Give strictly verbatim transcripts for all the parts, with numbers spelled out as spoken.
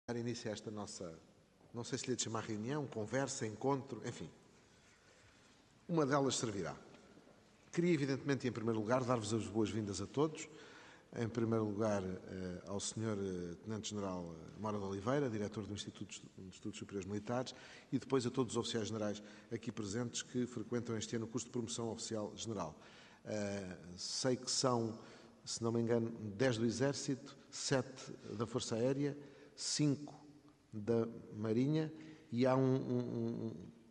dar início a esta nossa, não sei se lhe de chamar reunião, conversa, encontro, enfim. Uma delas servirá. Queria, evidentemente, e em primeiro lugar, dar-vos as boas-vindas a todos. Em primeiro lugar, ao senhor Tenente-General Mora de Oliveira, diretor do Instituto de Estudos Superiores Militares, e depois a todos os oficiais generais aqui presentes que frequentam este ano o curso de promoção oficial general. Sei que são, se não me engano, dez do Exército, sete da Força Aérea, cinco da Marinha, e há um, um,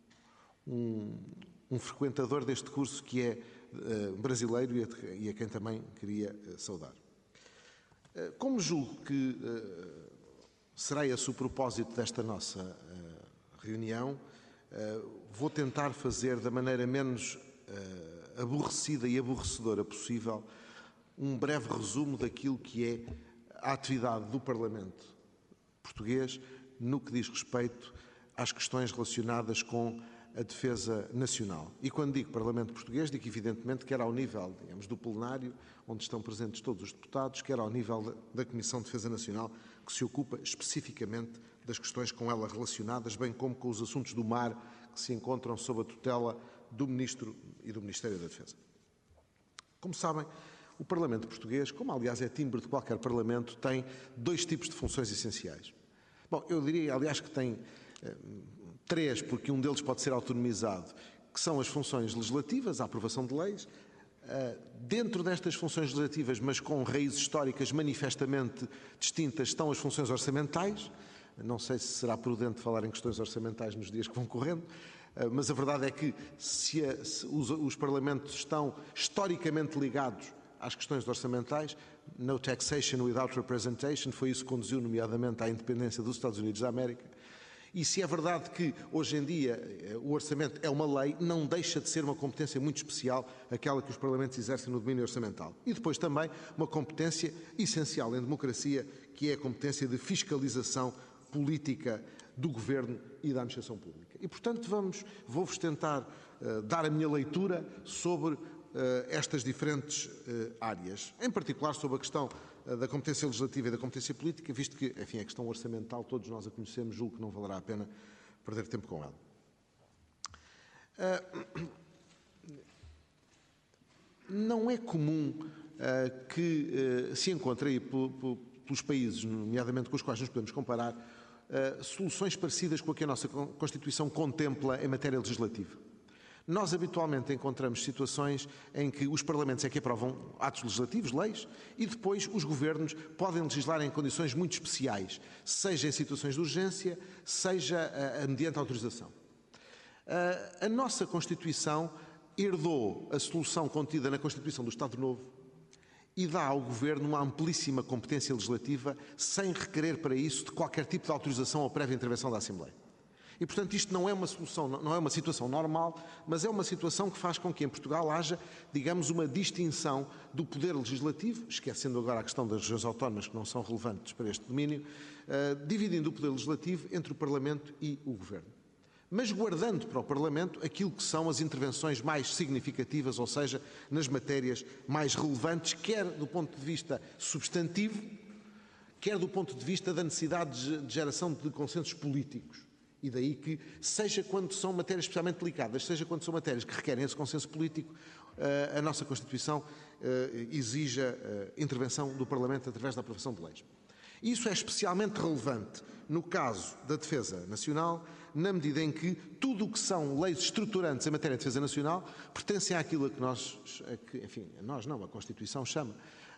um, um frequentador deste curso que é uh, brasileiro e a, e a quem também queria uh, saudar. Uh, como julgo que uh, será esse o propósito desta nossa uh, reunião, uh, vou tentar fazer da maneira menos uh, aborrecida e aborrecedora possível um breve resumo daquilo que é a atividade do Parlamento português no que diz respeito às questões relacionadas com a defesa nacional. E quando digo Parlamento português, digo evidentemente quer ao nível, digamos, do plenário, onde estão presentes todos os deputados, quer ao nível da, da Comissão de Defesa Nacional, que se ocupa especificamente das questões com ela relacionadas, bem como com os assuntos do mar que se encontram sob a tutela do Ministro e do Ministério da Defesa. Como sabem, o Parlamento português, como aliás é timbre de qualquer Parlamento, tem dois tipos de funções essenciais. Bom, eu diria, aliás, que tem eh, três, porque um deles pode ser autonomizado, que são as funções legislativas, a aprovação de leis. Uh, dentro destas funções legislativas, mas com raízes históricas manifestamente distintas, estão as funções orçamentais. Não sei se será prudente falar em questões orçamentais nos dias que vão correndo, uh, mas a verdade é que se, a, se os, os Parlamentos estão historicamente ligados às questões orçamentais, no taxation without representation, foi isso que conduziu nomeadamente à independência dos Estados Unidos da América. E se é verdade que hoje em dia o orçamento é uma lei, não deixa de ser uma competência muito especial, aquela que os Parlamentos exercem no domínio orçamental. E depois também uma competência essencial em democracia, que é a competência de fiscalização política do Governo e da Administração Pública. E, portanto, vamos, vou-vos tentar uh, dar a minha leitura sobre estas diferentes áreas, em particular sobre a questão da competência legislativa e da competência política, visto que, enfim, a questão orçamental todos nós a conhecemos, julgo que não valerá a pena perder tempo com ela. Não é comum que se encontre aí pelos países, nomeadamente com os quais nos podemos comparar, soluções parecidas com a que a nossa Constituição contempla em matéria legislativa. Nós habitualmente encontramos situações em que os Parlamentos é que aprovam atos legislativos, leis, e depois os Governos podem legislar em condições muito especiais, seja em situações de urgência, seja uh, mediante autorização. Uh, a nossa Constituição herdou a solução contida na Constituição do Estado Novo e dá ao Governo uma amplíssima competência legislativa sem requerer para isso de qualquer tipo de autorização ou prévia intervenção da Assembleia. E, portanto, isto não é uma solução, não é uma situação normal, mas é uma situação que faz com que em Portugal haja, digamos, uma distinção do poder legislativo, esquecendo agora a questão das regiões autónomas que não são relevantes para este domínio, uh, dividindo o poder legislativo entre o Parlamento e o Governo. Mas guardando para o Parlamento aquilo que são as intervenções mais significativas, ou seja, nas matérias mais relevantes, quer do ponto de vista substantivo, quer do ponto de vista da necessidade de geração de consensos políticos. E daí que, seja quando são matérias especialmente delicadas, seja quando são matérias que requerem esse consenso político, a nossa Constituição exija a intervenção do Parlamento através da aprovação de leis. Isso é especialmente relevante no caso da defesa nacional, na medida em que tudo o que são leis estruturantes em matéria de defesa nacional pertencem àquilo a que nós, a que, enfim, a nós não, a Constituição chama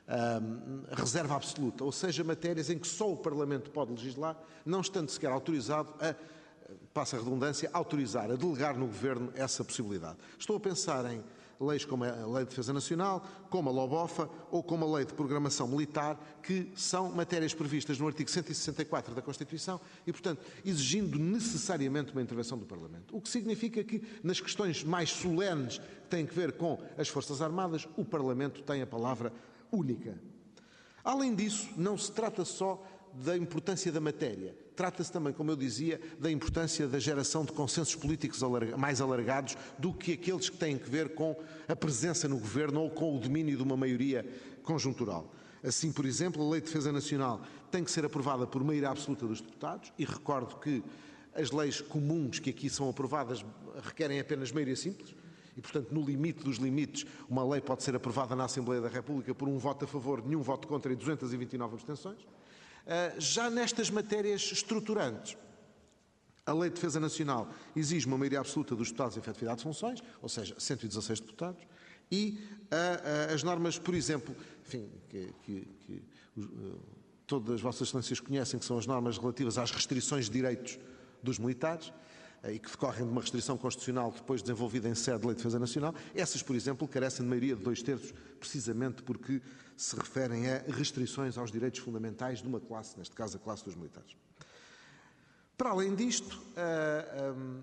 a reserva absoluta, ou seja, matérias em que só o Parlamento pode legislar, não estando sequer autorizado a, passa a redundância, autorizar, a delegar no Governo essa possibilidade. Estou a pensar em leis como a Lei de Defesa Nacional, como a LOBOFA ou como a Lei de Programação Militar, que são matérias previstas no artigo cento e sessenta e quatro da Constituição e, portanto, exigindo necessariamente uma intervenção do Parlamento. O que significa que, nas questões mais solenes que têm que ver com as Forças Armadas, o Parlamento tem a palavra única. Além disso, não se trata só da importância da matéria, trata-se também, como eu dizia, da importância da geração de consensos políticos mais alargados do que aqueles que têm que ver com a presença no Governo ou com o domínio de uma maioria conjuntural. Assim, por exemplo, a Lei de Defesa Nacional tem que ser aprovada por maioria absoluta dos deputados, e recordo que as leis comuns que aqui são aprovadas requerem apenas maioria simples, e, portanto, no limite dos limites, uma lei pode ser aprovada na Assembleia da República por um voto a favor, nenhum voto contra e duzentas e vinte e nove abstenções. Já nestas matérias estruturantes, a Lei de Defesa Nacional exige uma maioria absoluta dos deputados em efetividade de funções, ou seja, cento e dezasseis deputados, e uh, uh, as normas, por exemplo, enfim, que, que, que uh, todas as vossas excelências conhecem, que são as normas relativas às restrições de direitos dos militares, uh, e que decorrem de uma restrição constitucional depois desenvolvida em sede de Lei de Defesa Nacional, essas, por exemplo, carecem de maioria de dois terços, precisamente porque se referem a restrições aos direitos fundamentais de uma classe, neste caso a classe dos militares. Para além disto, uh, um,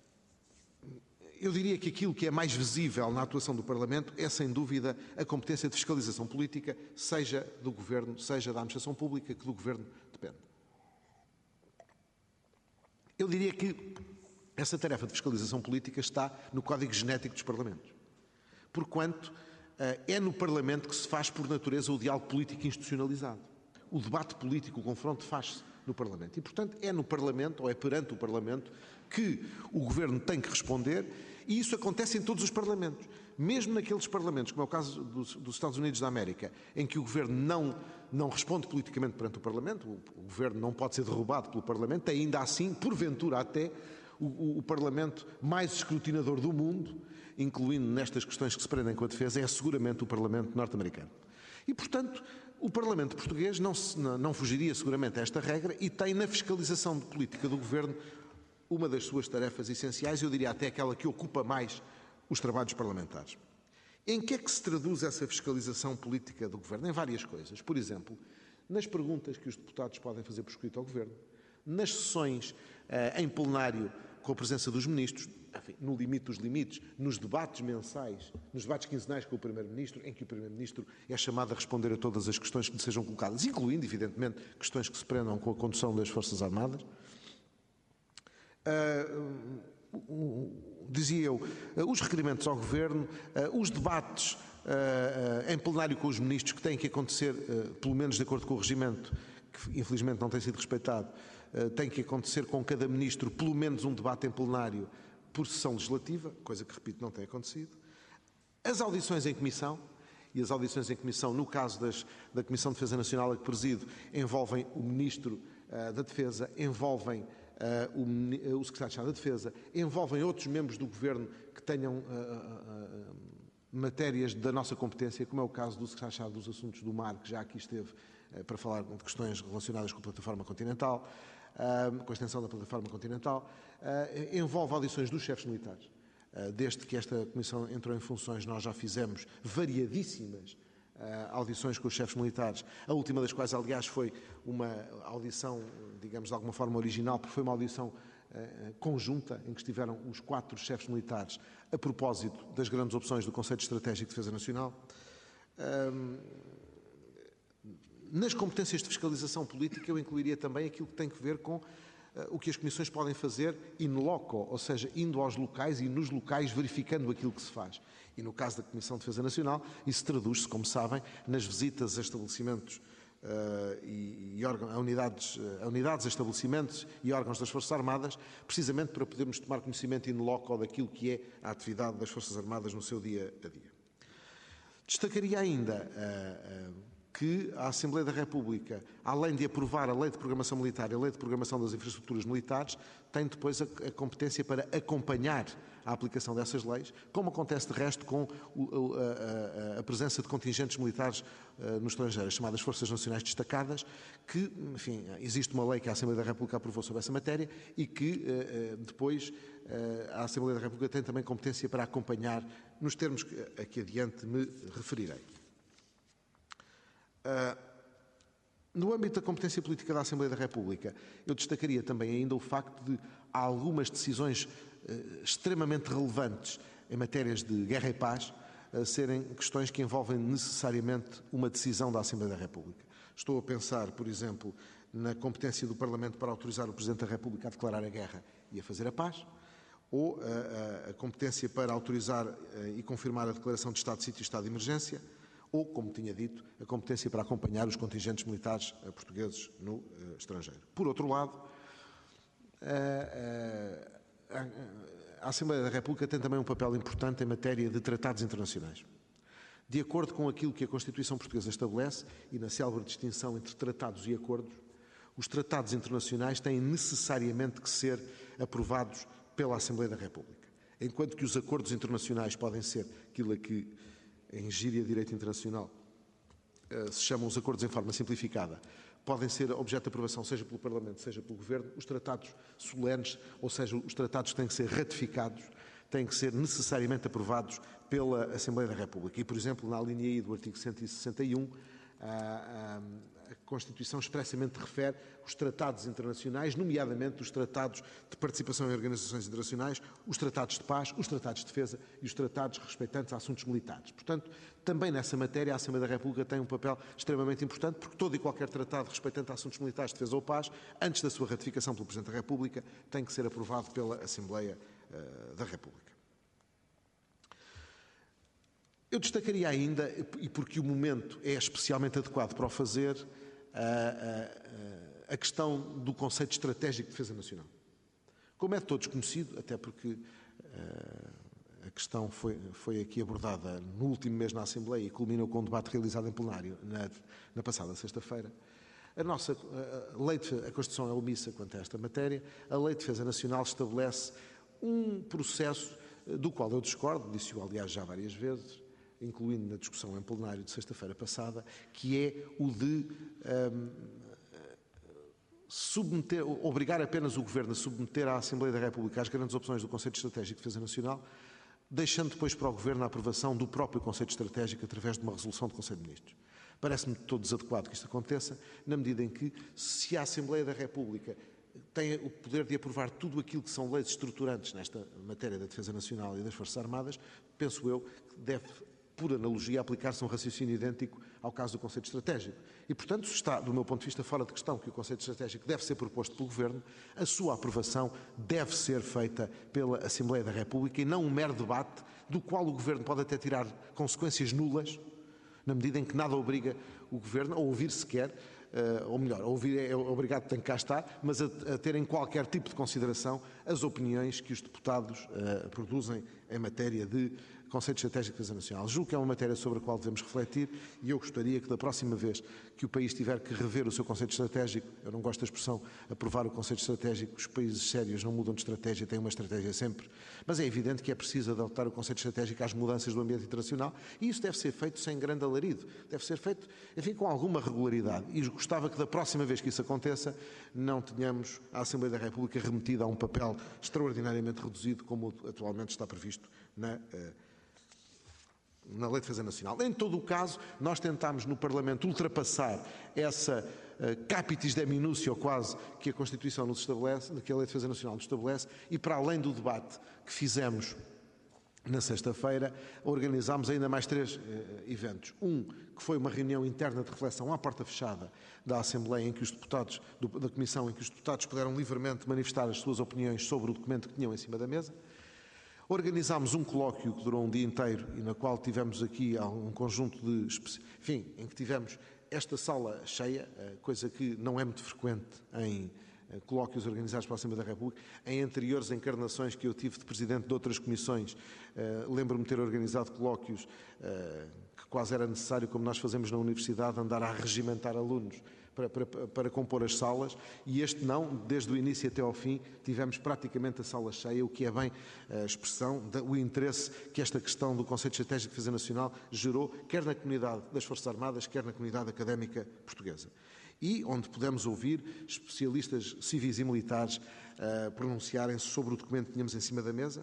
eu diria que aquilo que é mais visível na atuação do Parlamento é, sem dúvida, a competência de fiscalização política, seja do Governo, seja da administração pública, que do Governo depende. Eu diria que essa tarefa de fiscalização política está no código genético dos Parlamentos, porquanto é no Parlamento que se faz, por natureza, o diálogo político institucionalizado. O debate político, o confronto, faz-se no Parlamento. E, portanto, é no Parlamento, ou é perante o Parlamento, que o Governo tem que responder, e isso acontece em todos os Parlamentos. Mesmo naqueles Parlamentos, como é o caso dos, dos Estados Unidos da América, em que o Governo não, não responde politicamente perante o Parlamento, o, o Governo não pode ser derrubado pelo Parlamento, ainda assim, porventura até, o, o, o Parlamento mais escrutinador do mundo, incluindo nestas questões que se prendem com a defesa, é seguramente o Parlamento norte-americano. E, portanto, o Parlamento português não, se, não fugiria seguramente a esta regra e tem na fiscalização de política do Governo uma das suas tarefas essenciais, eu diria até aquela que ocupa mais os trabalhos parlamentares. Em que é que se traduz essa fiscalização política do Governo? Em várias coisas. Por exemplo, nas perguntas que os deputados podem fazer por escrito ao Governo, nas sessões eh, em plenário com a presença dos ministros, enfim, no limite dos limites, nos debates mensais, nos debates quinzenais com o Primeiro-Ministro, em que o Primeiro-Ministro é chamado a responder a todas as questões que lhe sejam colocadas, incluindo, evidentemente, questões que se prendam com a condução das Forças Armadas. Uh, uh, dizia eu, uh, os requerimentos ao Governo, uh, os debates uh, uh, em plenário com os ministros que têm que acontecer, uh, pelo menos de acordo com o regimento, que infelizmente não tem sido respeitado, uh, tem que acontecer com cada ministro pelo menos um debate em plenário por sessão legislativa, coisa que, repito, não tem acontecido. As audições em comissão, e as audições em comissão, no caso das, da Comissão de Defesa Nacional a que presido, envolvem o Ministro uh, da Defesa, envolvem Uh, o, o Secretário de Estado da Defesa, envolvem outros membros do Governo que tenham uh, uh, uh, matérias da nossa competência, como é o caso do Secretário de Estado dos Assuntos do Mar, que já aqui esteve uh, para falar de questões relacionadas com a plataforma continental, uh, com a extensão da plataforma continental, uh, envolve audições dos chefes militares. Uh, desde que esta Comissão entrou em funções, nós já fizemos variadíssimas Uh, audições com os chefes militares, a última das quais, aliás, foi uma audição, digamos, de alguma forma original, porque foi uma audição uh, conjunta, em que estiveram os quatro chefes militares a propósito das grandes opções do Conselho Estratégico de Defesa Nacional. Uh, nas competências de fiscalização política, eu incluiria também aquilo que tem que ver com Uh, o que as comissões podem fazer in loco, ou seja, indo aos locais e nos locais verificando aquilo que se faz. E no caso da Comissão de Defesa Nacional, isso traduz-se, como sabem, nas visitas a estabelecimentos uh, e, e órgãos, a, unidades, a unidades, a estabelecimentos e órgãos das Forças Armadas, precisamente para podermos tomar conhecimento in loco daquilo que é a atividade das Forças Armadas no seu dia a dia. Destacaria ainda uh, uh, que a Assembleia da República, além de aprovar a Lei de Programação Militar e a Lei de Programação das Infraestruturas Militares, tem depois a, a competência para acompanhar a aplicação dessas leis, como acontece de resto com o, a, a, a presença de contingentes militares uh, no estrangeiro, as chamadas Forças Nacionais Destacadas, que, enfim, existe uma lei que a Assembleia da República aprovou sobre essa matéria e que uh, uh, depois uh, a Assembleia da República tem também competência para acompanhar nos termos que, a que adiante me referirei. Uh, no âmbito da competência política da Assembleia da República, eu destacaria também ainda o facto de algumas decisões uh, extremamente relevantes em matérias de guerra e paz uh, serem questões que envolvem necessariamente uma decisão da Assembleia da República. Estou a pensar, por exemplo, na competência do Parlamento para autorizar o Presidente da República a declarar a guerra e a fazer a paz, ou uh, a competência para autorizar uh, e confirmar a declaração de estado de sítio e estado de emergência, ou, como tinha dito, a competência para acompanhar os contingentes militares portugueses no uh, estrangeiro. Por outro lado, uh, uh, a Assembleia da República tem também um papel importante em matéria de tratados internacionais. De acordo com aquilo que a Constituição Portuguesa estabelece, e na célebre distinção entre tratados e acordos, os tratados internacionais têm necessariamente que ser aprovados pela Assembleia da República, enquanto que os acordos internacionais podem ser aquilo a que, em gíria de direito internacional, se chamam os acordos em forma simplificada, podem ser objeto de aprovação seja pelo Parlamento, seja pelo Governo. Os tratados solenes, ou seja, os tratados que têm que ser ratificados, têm que ser necessariamente aprovados pela Assembleia da República. E, por exemplo, na linha I do artigo cento e sessenta e um, a, a, a Constituição expressamente refere os tratados internacionais, nomeadamente os tratados de participação em organizações internacionais, os tratados de paz, os tratados de defesa e os tratados respeitantes a assuntos militares. Portanto, também nessa matéria a Assembleia da República tem um papel extremamente importante, porque todo e qualquer tratado respeitante a assuntos militares, defesa ou paz, antes da sua ratificação pelo Presidente da República, tem que ser aprovado pela Assembleia uh, da República. Eu destacaria ainda, e porque o momento é especialmente adequado para o fazer, a, a, a questão do conceito estratégico de defesa nacional. Como é de todos conhecido, até porque a, a questão foi, foi aqui abordada no último mês na Assembleia e culminou com um debate realizado em plenário na, na passada sexta-feira, a nossa a lei de, a Constituição é omissa quanto a esta matéria. A Lei de Defesa Nacional estabelece um processo do qual eu discordo, disse-o aliás já várias vezes, incluindo na discussão em plenário de sexta-feira passada, que é o de um, submeter, obrigar apenas o Governo a submeter à Assembleia da República as grandes opções do Conceito Estratégico de Defesa Nacional, deixando depois para o Governo a aprovação do próprio Conceito Estratégico através de uma resolução do Conselho de Ministros. Parece-me de todo desadequado que isto aconteça, na medida em que, se a Assembleia da República tem o poder de aprovar tudo aquilo que são leis estruturantes nesta matéria da Defesa Nacional e das Forças Armadas, penso eu que deve, por analogia, aplicar-se um raciocínio idêntico ao caso do Conceito Estratégico. E, portanto, está, do meu ponto de vista, fora de questão que o Conceito Estratégico deve ser proposto pelo Governo, a sua aprovação deve ser feita pela Assembleia da República e não um mero debate do qual o Governo pode até tirar consequências nulas, na medida em que nada obriga o Governo a ouvir sequer, ou melhor, a ouvir é obrigado, tem que cá estar, mas a, a terem qualquer tipo de consideração as opiniões que os deputados uh, produzem em matéria de Conceito Estratégico de Defesa Nacional. Julgo que é uma matéria sobre a qual devemos refletir e eu gostaria que da próxima vez que o país tiver que rever o seu Conceito Estratégico, eu não gosto da expressão aprovar o Conceito Estratégico, os países sérios não mudam de estratégia, têm uma estratégia sempre, mas é evidente que é preciso adaptar o Conceito Estratégico às mudanças do ambiente internacional e isso deve ser feito sem grande alarido, deve ser feito, enfim, com alguma regularidade e gostava que da próxima vez que isso aconteça não tenhamos a Assembleia da República remetida a um papel extraordinariamente reduzido como atualmente está previsto na uh, na Lei de Defesa Nacional. Em todo o caso, nós tentámos no Parlamento ultrapassar essa uh, capitis de minúcia, ou quase, que a Constituição nos estabelece, que a Lei de Defesa Nacional nos estabelece, e para além do debate que fizemos na sexta-feira, organizámos ainda mais três uh, eventos. Um, que foi uma reunião interna de reflexão à porta fechada da Assembleia, em que os deputados, do, da Comissão, em que os deputados puderam livremente manifestar as suas opiniões sobre o documento que tinham em cima da mesa. Organizámos um colóquio que durou um dia inteiro e na qual tivemos aqui um conjunto de... Enfim, em que tivemos esta sala cheia, coisa que não é muito frequente em colóquios organizados pela Assembleia da República. Em anteriores encarnações que eu tive de presidente de outras comissões, lembro-me de ter organizado colóquios que quase era necessário, como nós fazemos na universidade, andar a regimentar alunos Para, para, para compor as salas, e este não, desde o início até ao fim, tivemos praticamente a sala cheia, o que é bem a expressão, o interesse que esta questão do Conceito Estratégico de Defesa Nacional gerou, quer na comunidade das Forças Armadas, quer na comunidade académica portuguesa. E onde pudemos ouvir especialistas civis e militares uh, pronunciarem-se sobre o documento que tínhamos em cima da mesa.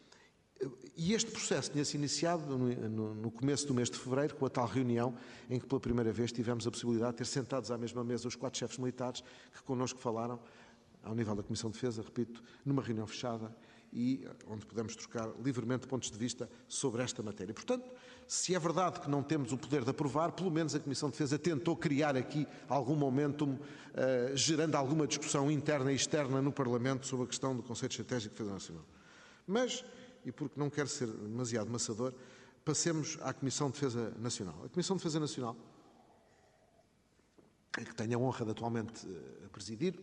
E este processo tinha-se iniciado no, no, no começo do mês de fevereiro, com a tal reunião em que pela primeira vez tivemos a possibilidade de ter sentados à mesma mesa os quatro chefes militares que connosco falaram, ao nível da Comissão de Defesa, repito, numa reunião fechada e onde pudemos trocar livremente pontos de vista sobre esta matéria. Portanto, se é verdade que não temos o poder de aprovar, pelo menos a Comissão de Defesa tentou criar aqui algum momentum, uh, gerando alguma discussão interna e externa no Parlamento sobre a questão do Conceito Estratégico de Defesa Nacional. Mas... e porque não quero ser demasiado maçador, passemos à Comissão de Defesa Nacional. A Comissão de Defesa Nacional, que tenho a honra de atualmente uh, presidir,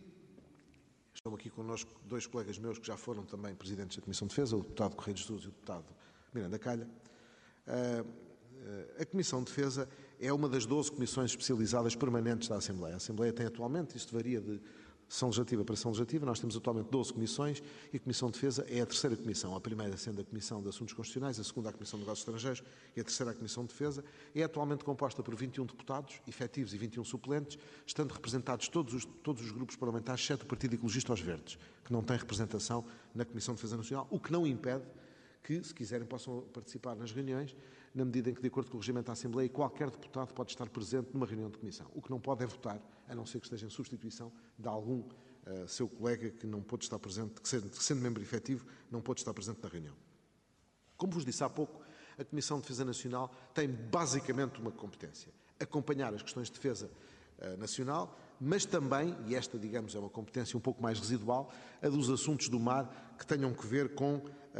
estão aqui connosco dois colegas meus que já foram também presidentes da Comissão de Defesa, o deputado Correia de Jesus e o deputado Miranda Calha. Uh, uh, a Comissão de Defesa é uma das doze comissões especializadas permanentes da Assembleia. A Assembleia tem atualmente, isto varia de sessão legislativa para sessão legislativa, nós temos atualmente doze comissões e a Comissão de Defesa é a terceira comissão, a primeira sendo a Comissão de Assuntos Constitucionais, a segunda a Comissão de Negócios Estrangeiros e a terceira a Comissão de Defesa. É atualmente composta por vinte e um deputados efetivos e vinte e um suplentes, estando representados todos os, todos os grupos parlamentares, exceto o Partido Ecologista aos Verdes, que não tem representação na Comissão de Defesa Nacional, o que não impede que, se quiserem, possam participar nas reuniões, na medida em que, de acordo com o regimento da Assembleia, qualquer deputado pode estar presente numa reunião de comissão. O que não pode é votar, a não ser que esteja em substituição de algum uh, seu colega que não pôde estar presente, que sendo, que sendo membro efetivo, não pôde estar presente na reunião. Como vos disse há pouco, a Comissão de Defesa Nacional tem basicamente uma competência: acompanhar as questões de defesa uh, nacional, mas também, e esta, digamos, é uma competência um pouco mais residual, a dos assuntos do mar que tenham que ver com uh,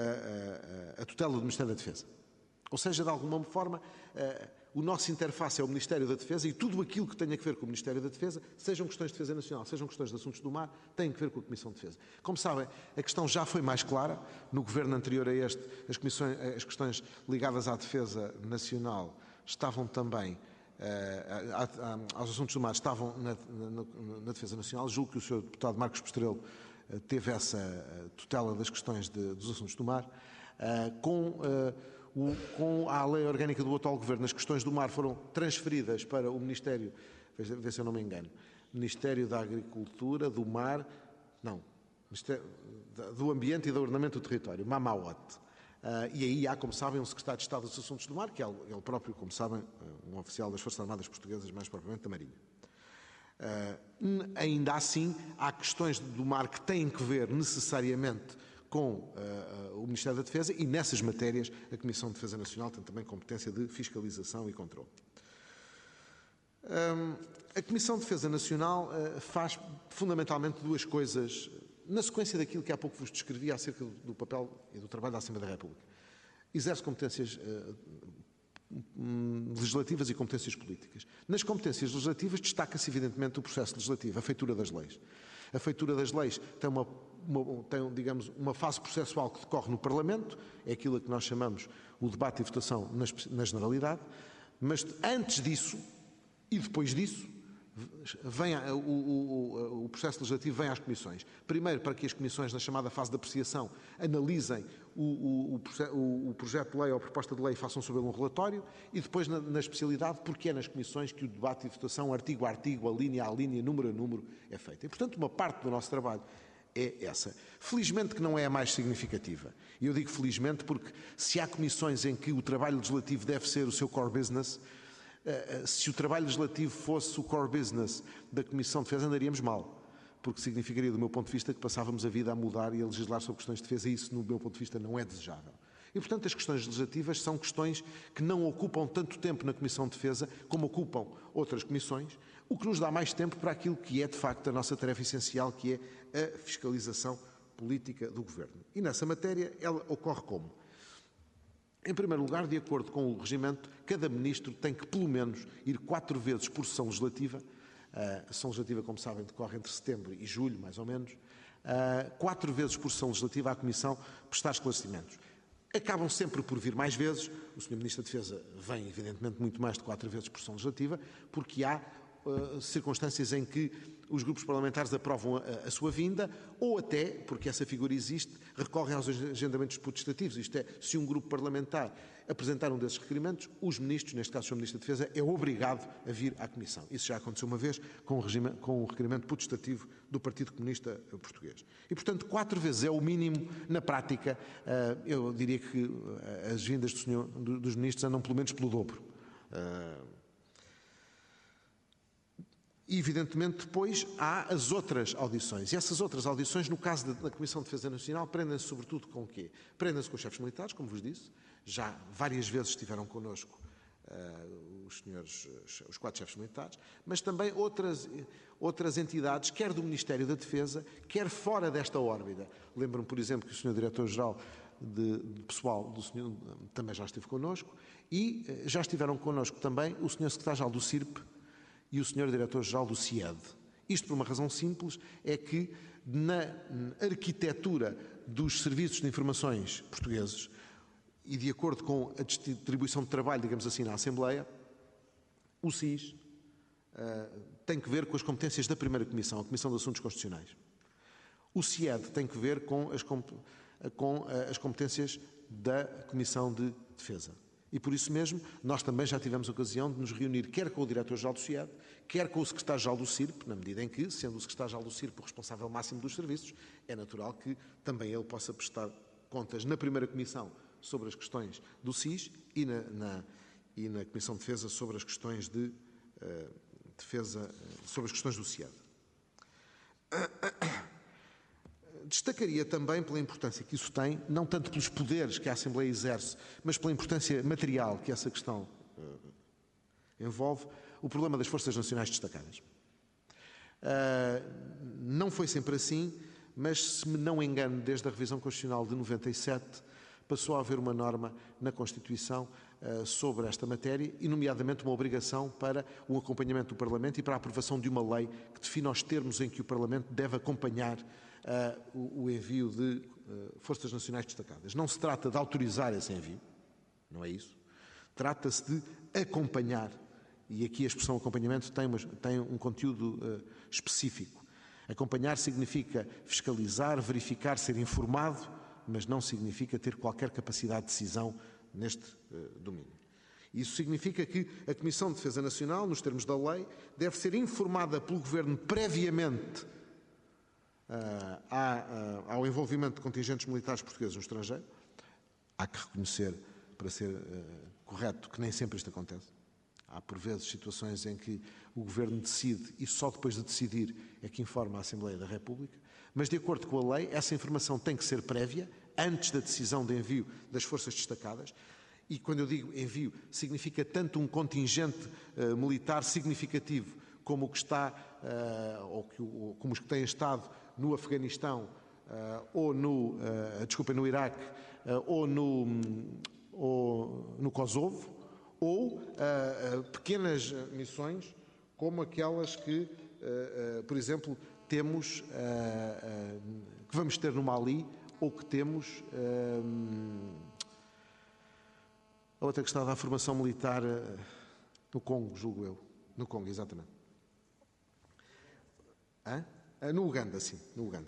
uh, a tutela do Ministério da Defesa. Ou seja, de alguma forma, uh, o nosso interface é o Ministério da Defesa e tudo aquilo que tenha a ver com o Ministério da Defesa, sejam questões de defesa nacional, sejam questões de assuntos do mar, tem que ver com a Comissão de Defesa. Como sabem, a questão já foi mais clara. No governo anterior a este, as, comissões, as questões ligadas à defesa nacional estavam também, uh, a, a, aos assuntos do mar, estavam na, na, na defesa nacional. Julgo que o senhor deputado Marcos Postrelo uh, teve essa uh, tutela das questões de, dos assuntos do mar, uh, com... Uh, O, com a lei orgânica do atual Governo, as questões do mar foram transferidas para o Ministério, vê se eu não me engano, Ministério da Agricultura, do Mar, não, Ministério do Ambiente e do Ordenamento do Território, MAMAOT. Uh, e aí há, como sabem, um secretário de Estado dos Assuntos do Mar, que é ele próprio, como sabem, um oficial das Forças Armadas Portuguesas, mais propriamente da Marinha. Uh, ainda assim, há questões do mar que têm que ver necessariamente com uh, o Ministério da Defesa e, nessas matérias, a Comissão de Defesa Nacional tem também competência de fiscalização e controle. Um, a Comissão de Defesa Nacional uh, faz fundamentalmente duas coisas, na sequência daquilo que há pouco vos descrevi acerca do, do papel e do trabalho da Assembleia da República. Exerce competências uh, legislativas e competências políticas. Nas competências legislativas destaca-se evidentemente o processo legislativo, a feitura das leis. A feitura das leis tem uma, uma, tem, digamos, uma fase processual que decorre no Parlamento, é aquilo a que nós chamamos o debate e votação na, na generalidade, mas antes disso e depois disso, vem a, o, o, o processo legislativo vem às comissões. Primeiro, para que as comissões, na chamada fase de apreciação, analisem o, o, o, o projeto de lei ou a proposta de lei e façam sobre ele um relatório, e depois, na, na especialidade, porque é nas comissões que o debate e votação, artigo a artigo, a linha a linha, número a número, é feito. E, portanto, uma parte do nosso trabalho é essa. Felizmente que não é a mais significativa. E eu digo felizmente porque, se há comissões em que o trabalho legislativo deve ser o seu core business, se o trabalho legislativo fosse o core business da Comissão de Defesa, andaríamos mal, porque significaria, do meu ponto de vista, que passávamos a vida a mudar e a legislar sobre questões de defesa, e isso, no meu ponto de vista, não é desejável. E, portanto, as questões legislativas são questões que não ocupam tanto tempo na Comissão de Defesa como ocupam outras comissões, o que nos dá mais tempo para aquilo que é, de facto, a nossa tarefa essencial, que é a fiscalização política do Governo. E, nessa matéria, ela ocorre como? Em primeiro lugar, de acordo com o regimento, cada ministro tem que, pelo menos, ir quatro vezes por sessão legislativa. A sessão legislativa, como sabem, decorre entre setembro e julho, mais ou menos. Quatro vezes por sessão legislativa à Comissão prestar esclarecimentos. Acabam sempre por vir mais vezes. O senhor Ministro da Defesa vem, evidentemente, muito mais de quatro vezes por sessão legislativa, porque há uh, circunstâncias em que os grupos parlamentares aprovam a, a sua vinda, ou até, porque essa figura existe, recorrem aos agendamentos putestativos. Isto é, se um grupo parlamentar apresentar um desses requerimentos, os ministros, neste caso o senhor Ministro da Defesa, é obrigado a vir à Comissão. Isso já aconteceu uma vez com o, regime, com o requerimento putestativo do Partido Comunista Português. E, portanto, quatro vezes é o mínimo na prática. Eu diria que as vindas do senhor, dos ministros andam pelo menos pelo dobro. E, evidentemente, depois há as outras audições. E essas outras audições, no caso da, da Comissão de Defesa Nacional, prendem-se sobretudo com o quê? Prendem-se com os chefes militares, como vos disse. Já várias vezes estiveram connosco uh, os senhores, os quatro chefes militares, mas também outras, outras entidades, quer do Ministério da Defesa, quer fora desta órbita. Lembro-me, por exemplo, que o senhor Diretor-Geral de, de pessoal do senhor também já esteve connosco e já estiveram connosco também o senhor secretário-geral do C I R P e o senhor diretor-geral do C I E D. Isto por uma razão simples, é que na arquitetura dos serviços de informações portugueses e de acordo com a distribuição de trabalho, digamos assim, na Assembleia, o S I S uh, tem que ver com as competências da primeira Comissão, a Comissão de Assuntos Constitucionais. O C I E D tem que ver com as, com as competências da Comissão de Defesa. E por isso mesmo, nós também já tivemos a ocasião de nos reunir quer com o Diretor-Geral do C I E D, quer com o Secretário-Geral do C I R P, na medida em que, sendo o Secretário-Geral do C I R P o responsável máximo dos serviços, é natural que também ele possa prestar contas na primeira Comissão sobre as questões do S I S e na, na, e na Comissão de Defesa sobre as questões de uh, defesa, uh, sobre as questões do C I E D. Destacaria também pela importância que isso tem, não tanto pelos poderes que a Assembleia exerce, mas pela importância material que essa questão uh, envolve, o problema das Forças Nacionais Destacadas. Uh, não foi sempre assim, mas se me não engano, desde a revisão constitucional de noventa e sete, passou a haver uma norma na Constituição uh, sobre esta matéria e, nomeadamente, uma obrigação para o acompanhamento do Parlamento e para a aprovação de uma lei que defina os termos em que o Parlamento deve acompanhar Uh, o, o envio de uh, Forças Nacionais Destacadas. Não se trata de autorizar esse envio, não é isso. Trata-se de acompanhar, e aqui a expressão acompanhamento tem, uma, tem um conteúdo uh, específico. Acompanhar significa fiscalizar, verificar, ser informado, mas não significa ter qualquer capacidade de decisão neste uh, domínio. Isso significa que a Comissão de Defesa Nacional, nos termos da lei, deve ser informada pelo Governo previamente Uh, há, uh, ao envolvimento de contingentes militares portugueses no estrangeiro. Há que reconhecer, para ser uh, correto, que nem sempre isto acontece. Há, por vezes, situações em que o Governo decide e só depois de decidir é que informa a Assembleia da República, mas, de acordo com a lei, essa informação tem que ser prévia, antes da decisão de envio das forças destacadas, e quando eu digo envio, significa tanto um contingente uh, militar significativo como o que está, uh, ou, que, ou como os que têm estado no Afeganistão, uh, ou no, uh, desculpem, no Iraque, uh, ou, no, ou no Kosovo, ou uh, uh, pequenas missões como aquelas que, uh, uh, por exemplo, temos, uh, uh, que vamos ter no Mali, ou que temos uh, a outra questão da formação militar uh, no Congo, julgo eu. No Congo, exatamente. Hã? No Uganda, sim, no Uganda.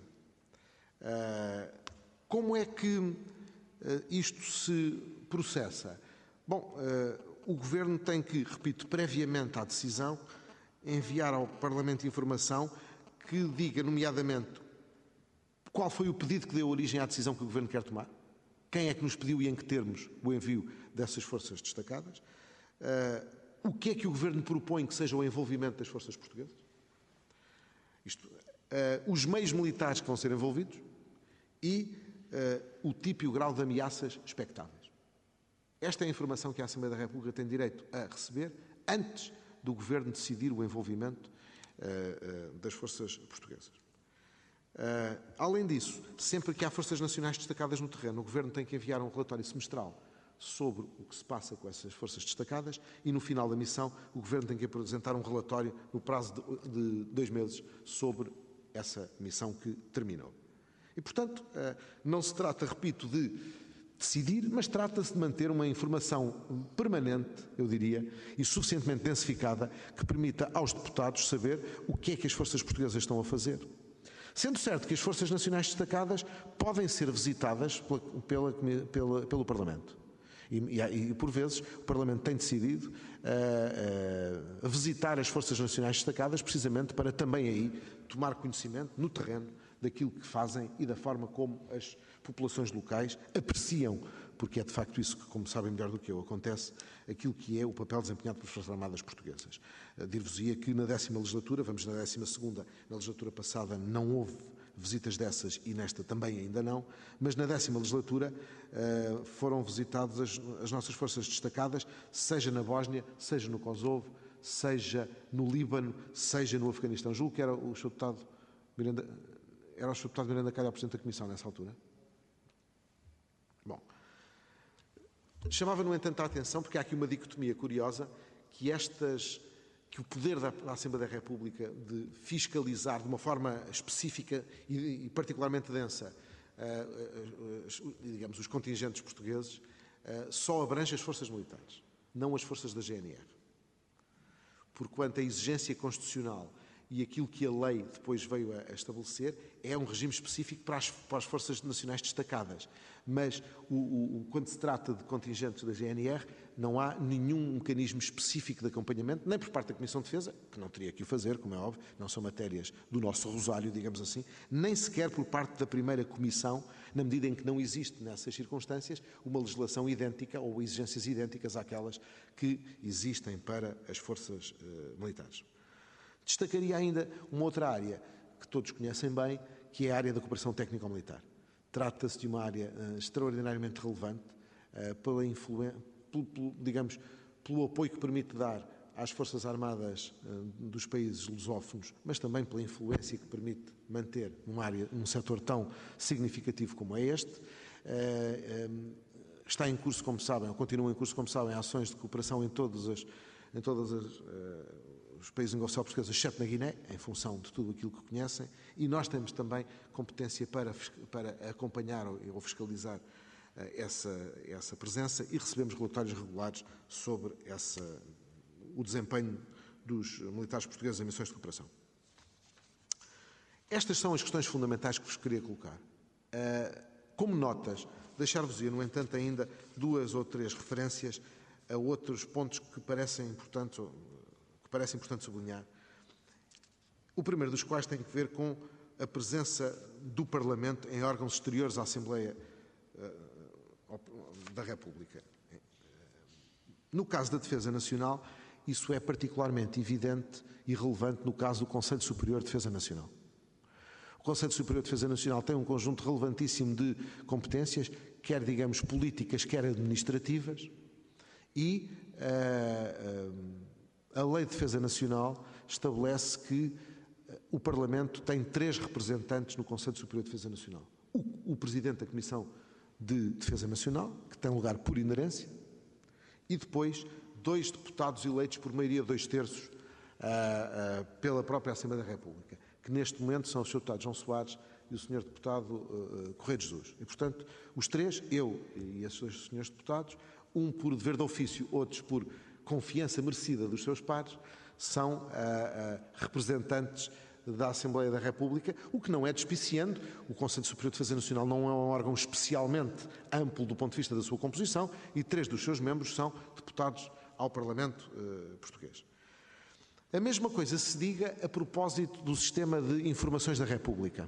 Uh, como é que uh, isto se processa? Bom, uh, o Governo tem que, repito, previamente à decisão, enviar ao Parlamento informação que diga, nomeadamente, qual foi o pedido que deu origem à decisão que o Governo quer tomar, quem é que nos pediu e em que termos o envio dessas forças destacadas, uh, o que é que o Governo propõe que seja o envolvimento das forças portuguesas, isto, uh, os meios militares que vão ser envolvidos e uh, o tipo e o grau de ameaças expectáveis. Esta é a informação que a Assembleia da República tem direito a receber antes do Governo decidir o envolvimento uh, uh, das forças portuguesas. Uh, além disso, sempre que há forças nacionais destacadas no terreno, o Governo tem que enviar um relatório semestral sobre o que se passa com essas forças destacadas e, no final da missão, o Governo tem que apresentar um relatório no prazo de, de dois meses sobre essa missão que terminou. E, portanto, não se trata, repito, de decidir, mas trata-se de manter uma informação permanente, eu diria, e suficientemente densificada que permita aos deputados saber o que é que as forças portuguesas estão a fazer. Sendo certo que as forças nacionais destacadas podem ser visitadas pela, pela, pela, pelo Parlamento. E, e, e, por vezes, o Parlamento tem decidido uh, uh, visitar as Forças Nacionais destacadas precisamente para também aí tomar conhecimento no terreno daquilo que fazem e da forma como as populações locais apreciam, porque é de facto isso que, como sabem melhor do que eu, acontece, aquilo que é o papel desempenhado pelas Forças Armadas Portuguesas. Uh, Dir-vos-ia que na décima legislatura, vamos na décima segunda, na legislatura passada não houve visitas dessas e nesta também ainda não, mas na décima legislatura uh, foram visitadas as, as nossas forças destacadas, seja na Bósnia, seja no Kosovo, seja no Líbano, seja no Afeganistão. Julgo que era o senhor deputado Miranda, era o senhor deputado Miranda Calha, o Presidente da Comissão nessa altura. Bom, chamava, no entanto, a atenção, porque há aqui uma dicotomia curiosa, que estas, que o poder da, da Assembleia da República de fiscalizar de uma forma específica e, e particularmente densa, uh, uh, uh, digamos, os contingentes portugueses, uh, só abrange as forças militares, não as forças da G N R. Porquanto a exigência constitucional e aquilo que a lei depois veio a estabelecer é um regime específico para as, para as forças nacionais destacadas. Mas o, o, quando se trata de contingentes da G N R, não há nenhum mecanismo específico de acompanhamento, nem por parte da Comissão de Defesa, que não teria que o fazer, como é óbvio, não são matérias do nosso rosário, digamos assim, nem sequer por parte da primeira Comissão, na medida em que não existe nessas circunstâncias uma legislação idêntica ou exigências idênticas àquelas que existem para as forças uh, militares. Destacaria ainda uma outra área que todos conhecem bem, que é a área da cooperação técnico-militar. Trata-se de uma área uh, extraordinariamente relevante uh, pela influência, pelo, pelo, digamos, pelo apoio que permite dar às Forças Armadas uh, dos países lusófonos, mas também pela influência que permite manter uma área, um setor tão significativo como é este. Uh, um, está em curso, como sabem, ou continua em curso, como sabem, ações de cooperação em todas as, em todas as uh, os países anglo-saxónicos portugueses, exceto na Guiné, em função de tudo aquilo que conhecem, e nós temos também competência para, para acompanhar ou fiscalizar essa, essa presença e recebemos relatórios regulares sobre essa, o desempenho dos militares portugueses em missões de cooperação. Estas são as questões fundamentais que vos queria colocar. Como notas, deixar-vos-ia, no entanto, ainda duas ou três referências a outros pontos que parecem importantes, parece importante sublinhar, o primeiro dos quais tem que ver com a presença do Parlamento em órgãos exteriores à Assembleia uh, da República. No caso da Defesa Nacional, isso é particularmente evidente e relevante no caso do Conselho Superior de Defesa Nacional. O Conselho Superior de Defesa Nacional tem um conjunto relevantíssimo de competências, quer, digamos, políticas, quer administrativas, e uh, uh, a Lei de Defesa Nacional estabelece que o Parlamento tem três representantes no Conselho Superior de Defesa Nacional. O, o Presidente da Comissão de Defesa Nacional, que tem lugar por inerência, e depois dois deputados eleitos por maioria de dois terços uh, uh, pela própria Assembleia da República, que neste momento são o senhor Deputado João Soares e o senhor Deputado uh, Correia de Jesus. E, portanto, os três, eu e esses dois senhores deputados, um por dever de ofício, outros por confiança merecida dos seus pares, são uh, uh, representantes da Assembleia da República, o que não é despiciando. O Conselho Superior de Defesa Nacional não é um órgão especialmente amplo do ponto de vista da sua composição e três dos seus membros são deputados ao Parlamento uh, português. A mesma coisa se diga a propósito do Sistema de Informações da República,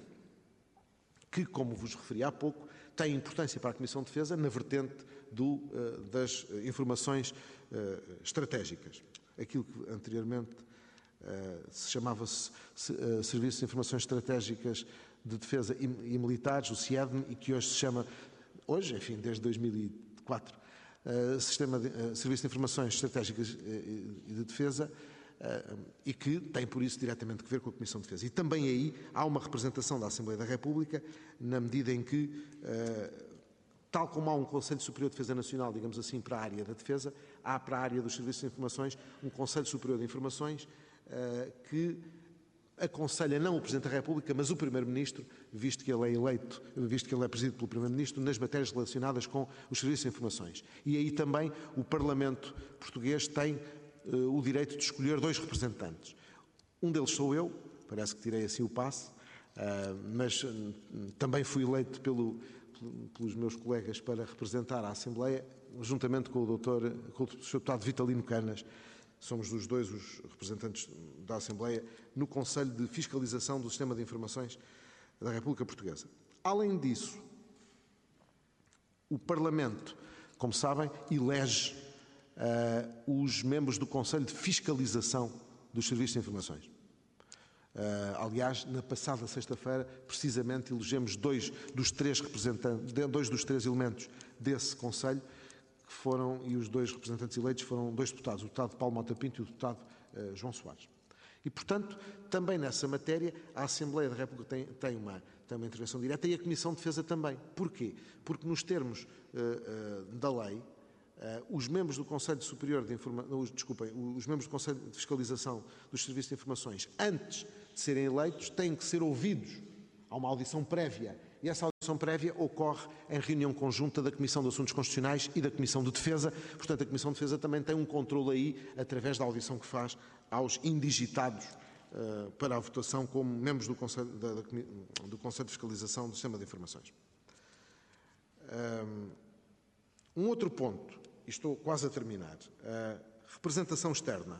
que, como vos referi há pouco, tem importância para a Comissão de Defesa na vertente do, uh, das informações uh, estratégicas. Aquilo que anteriormente uh, se chamava-se uh, Serviço de Informações Estratégicas de Defesa e, e Militares, o SIEDM, e que hoje se chama, hoje, enfim, desde dois mil e quatro, uh, Sistema de, uh, Serviço de Informações Estratégicas e de Defesa, Uh, e que tem, por isso, diretamente que ver com a Comissão de Defesa. E também aí há uma representação da Assembleia da República, na medida em que, uh, tal como há um Conselho Superior de Defesa Nacional, digamos assim, para a área da defesa, há para a área dos serviços de informações um Conselho Superior de Informações uh, que aconselha não o Presidente da República, mas o Primeiro-Ministro, visto que ele é eleito, visto que ele é presidido pelo Primeiro-Ministro, nas matérias relacionadas com os serviços de informações. E aí também o Parlamento português tem o direito de escolher dois representantes. Um deles sou eu, parece que tirei assim o passe, mas também fui eleito pelo, pelos meus colegas para representar a Assembleia, juntamente com o doutor, com o senhor Deputado Vitalino Canas. Somos os dois os representantes da Assembleia no Conselho de Fiscalização do Sistema de Informações da República Portuguesa. Além disso, o Parlamento, como sabem, elege Uh, os membros do Conselho de Fiscalização dos Serviços de Informações. Uh, aliás, na passada sexta-feira, precisamente, elegemos dois dos três representantes, dois dos três elementos desse Conselho, que foram, e os dois representantes eleitos foram dois deputados, o deputado Paulo Mota Pinto e o deputado uh, João Soares. E, portanto, também nessa matéria, a Assembleia da República tem, tem, uma, tem uma intervenção direta e a Comissão de Defesa também. Porquê? Porque nos termos uh, uh, da lei, Uh, os membros do Conselho Superior de Informação, desculpem, os membros do Conselho de Fiscalização dos Serviços de Informações, antes de serem eleitos, têm que ser ouvidos. Há uma audição prévia. E essa audição prévia ocorre em reunião conjunta da Comissão de Assuntos Constitucionais e da Comissão de Defesa. Portanto, a Comissão de Defesa também tem um controle aí, através da audição que faz aos indigitados uh, para a votação como membros do Conselho, da, da, do Conselho de Fiscalização do Sistema de Informações. Um outro ponto, e estou quase a terminar, a representação externa.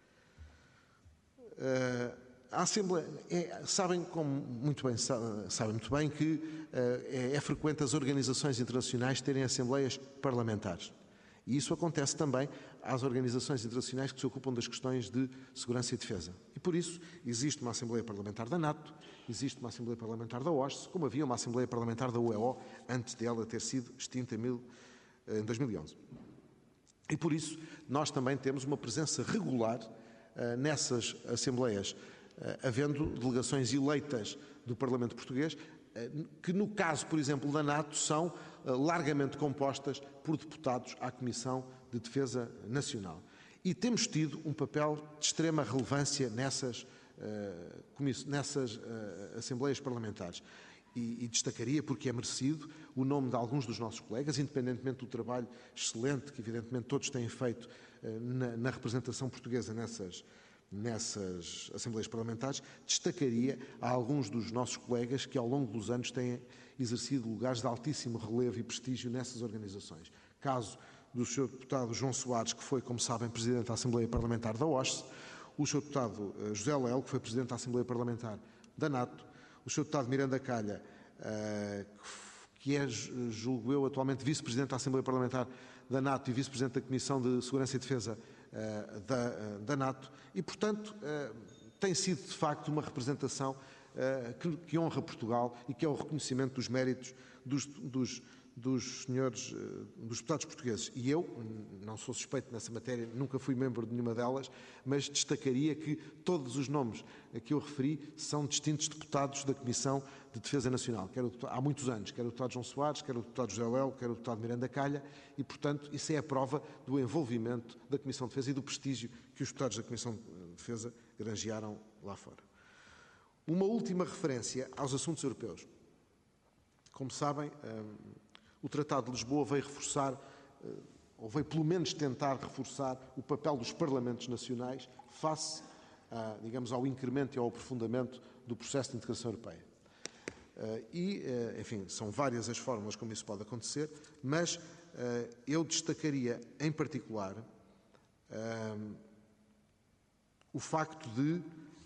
A Assembleia, é, sabem, como muito bem, sabem muito bem que é, é frequente as organizações internacionais terem assembleias parlamentares. E isso acontece também às organizações internacionais que se ocupam das questões de segurança e defesa. E por isso existe uma Assembleia Parlamentar da NATO, existe uma Assembleia Parlamentar da O S C E, como havia uma Assembleia Parlamentar da U E O, antes dela ter sido extinta em, mil, em dois mil e onze. E por isso nós também temos uma presença regular uh, nessas assembleias, uh, havendo delegações eleitas do Parlamento Português, uh, que no caso, por exemplo, da NATO, são uh, largamente compostas por deputados à Comissão de Defesa Nacional. E temos tido um papel de extrema relevância nessas, uh, nessas uh, assembleias parlamentares. E, e destacaria, porque é merecido, o nome de alguns dos nossos colegas, independentemente do trabalho excelente que, evidentemente, todos têm feito eh, na, na representação portuguesa nessas, nessas Assembleias Parlamentares, destacaria a alguns dos nossos colegas que, ao longo dos anos, têm exercido lugares de altíssimo relevo e prestígio nessas organizações. Caso do senhor deputado João Soares, que foi, como sabem, Presidente da Assembleia Parlamentar da O S C E, o senhor deputado eh, José Lelo, que foi Presidente da Assembleia Parlamentar da NATO, o senhor deputado Miranda Calha, que é, julgo eu, atualmente Vice-Presidente da Assembleia Parlamentar da NATO e Vice-Presidente da Comissão de Segurança e Defesa da, da NATO, e, portanto, tem sido, de facto, uma representação que, que honra Portugal e que é o reconhecimento dos méritos dos, dos, dos senhores, dos deputados portugueses. E eu, não sou suspeito nessa matéria, nunca fui membro de nenhuma delas, mas destacaria que todos os nomes a que eu referi são distintos deputados da Comissão de Defesa Nacional, quer o, há muitos anos, quer o deputado João Soares, quer o deputado José Lelo, quer o deputado Miranda Calha, e, portanto, isso é a prova do envolvimento da Comissão de Defesa e do prestígio que os deputados da Comissão de Defesa granjearam lá fora. Uma última referência aos assuntos europeus. Como sabem, o Tratado de Lisboa veio reforçar, ou veio pelo menos tentar reforçar, o papel dos Parlamentos Nacionais face, a, digamos, ao incremento e ao aprofundamento do processo de integração europeia. E, enfim, são várias as formas como isso pode acontecer, mas eu destacaria, em particular, o facto de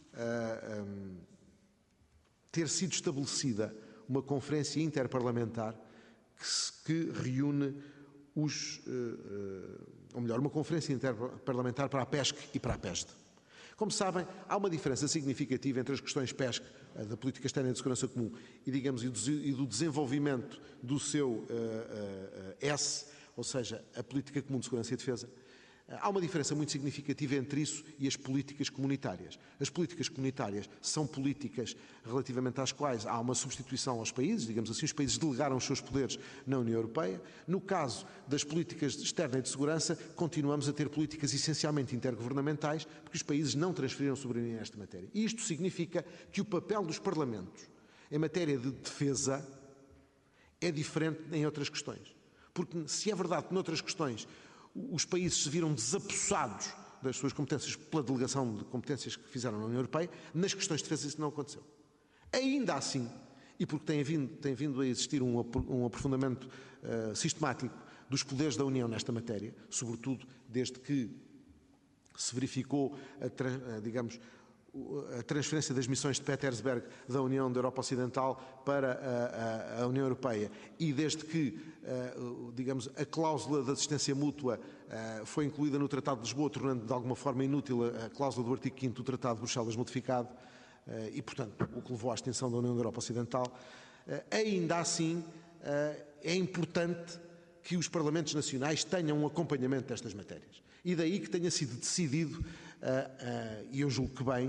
ter sido estabelecida uma conferência interparlamentar que, que reúne os, ou melhor, uma conferência interparlamentar para a pesca e para a pesca. Como sabem, há uma diferença significativa entre as questões pesca, da política externa e de segurança comum, e, digamos, e do desenvolvimento do seu uh, uh, S, ou seja, a política comum de segurança e defesa. Há uma diferença muito significativa entre isso e as políticas comunitárias. As políticas comunitárias são políticas relativamente às quais há uma substituição aos países, digamos assim, os países delegaram os seus poderes na União Europeia. No caso das políticas externa e de segurança, continuamos a ter políticas essencialmente intergovernamentais, porque os países não transferiram soberania nesta matéria. E isto significa que o papel dos parlamentos em matéria de defesa é diferente em outras questões. Porque se é verdade que noutras questões os países se viram desapossados das suas competências pela delegação de competências que fizeram na União Europeia, nas questões de defesa isso não aconteceu. Ainda assim, e porque tem vindo, tem vindo a existir um, um aprofundamento uh, sistemático dos poderes da União nesta matéria, sobretudo desde que se verificou, a, a, digamos, a transferência das missões de Petersberg da União da Europa Ocidental para a, a, a União Europeia e desde que, uh, digamos, a cláusula de assistência mútua uh, foi incluída no Tratado de Lisboa, tornando de alguma forma inútil a, a cláusula do artigo quinto do Tratado de Bruxelas modificado uh, e, portanto, o que levou à extinção da União da Europa Ocidental, uh, ainda assim uh, é importante que os Parlamentos Nacionais tenham um acompanhamento destas matérias. E daí que tenha sido decidido, uh, uh, e eu julgo que bem,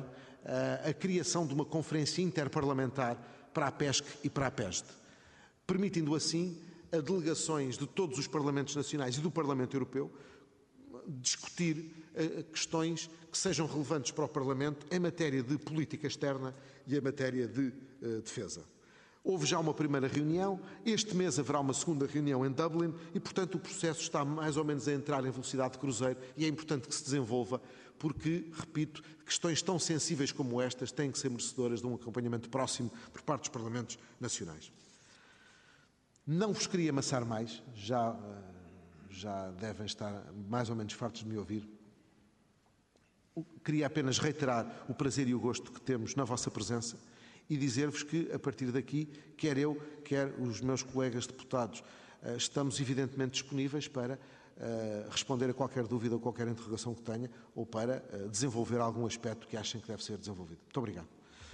a criação de uma conferência interparlamentar para a pesca e para a peste, permitindo assim a delegações de todos os Parlamentos Nacionais e do Parlamento Europeu discutir questões que sejam relevantes para o Parlamento em matéria de política externa e em matéria de uh, defesa. Houve já uma primeira reunião, este mês haverá uma segunda reunião em Dublin e, portanto, o processo está mais ou menos a entrar em velocidade de cruzeiro e é importante que se desenvolva porque, repito, questões tão sensíveis como estas têm que ser merecedoras de um acompanhamento próximo por parte dos Parlamentos Nacionais. Não vos queria amassar mais, já, já devem estar mais ou menos fartos de me ouvir. Queria apenas reiterar o prazer e o gosto que temos na vossa presença e dizer-vos que, a partir daqui, quer eu, quer os meus colegas deputados, estamos evidentemente disponíveis para responder a qualquer dúvida ou qualquer interrogação que tenha ou para desenvolver algum aspecto que achem que deve ser desenvolvido. Muito obrigado.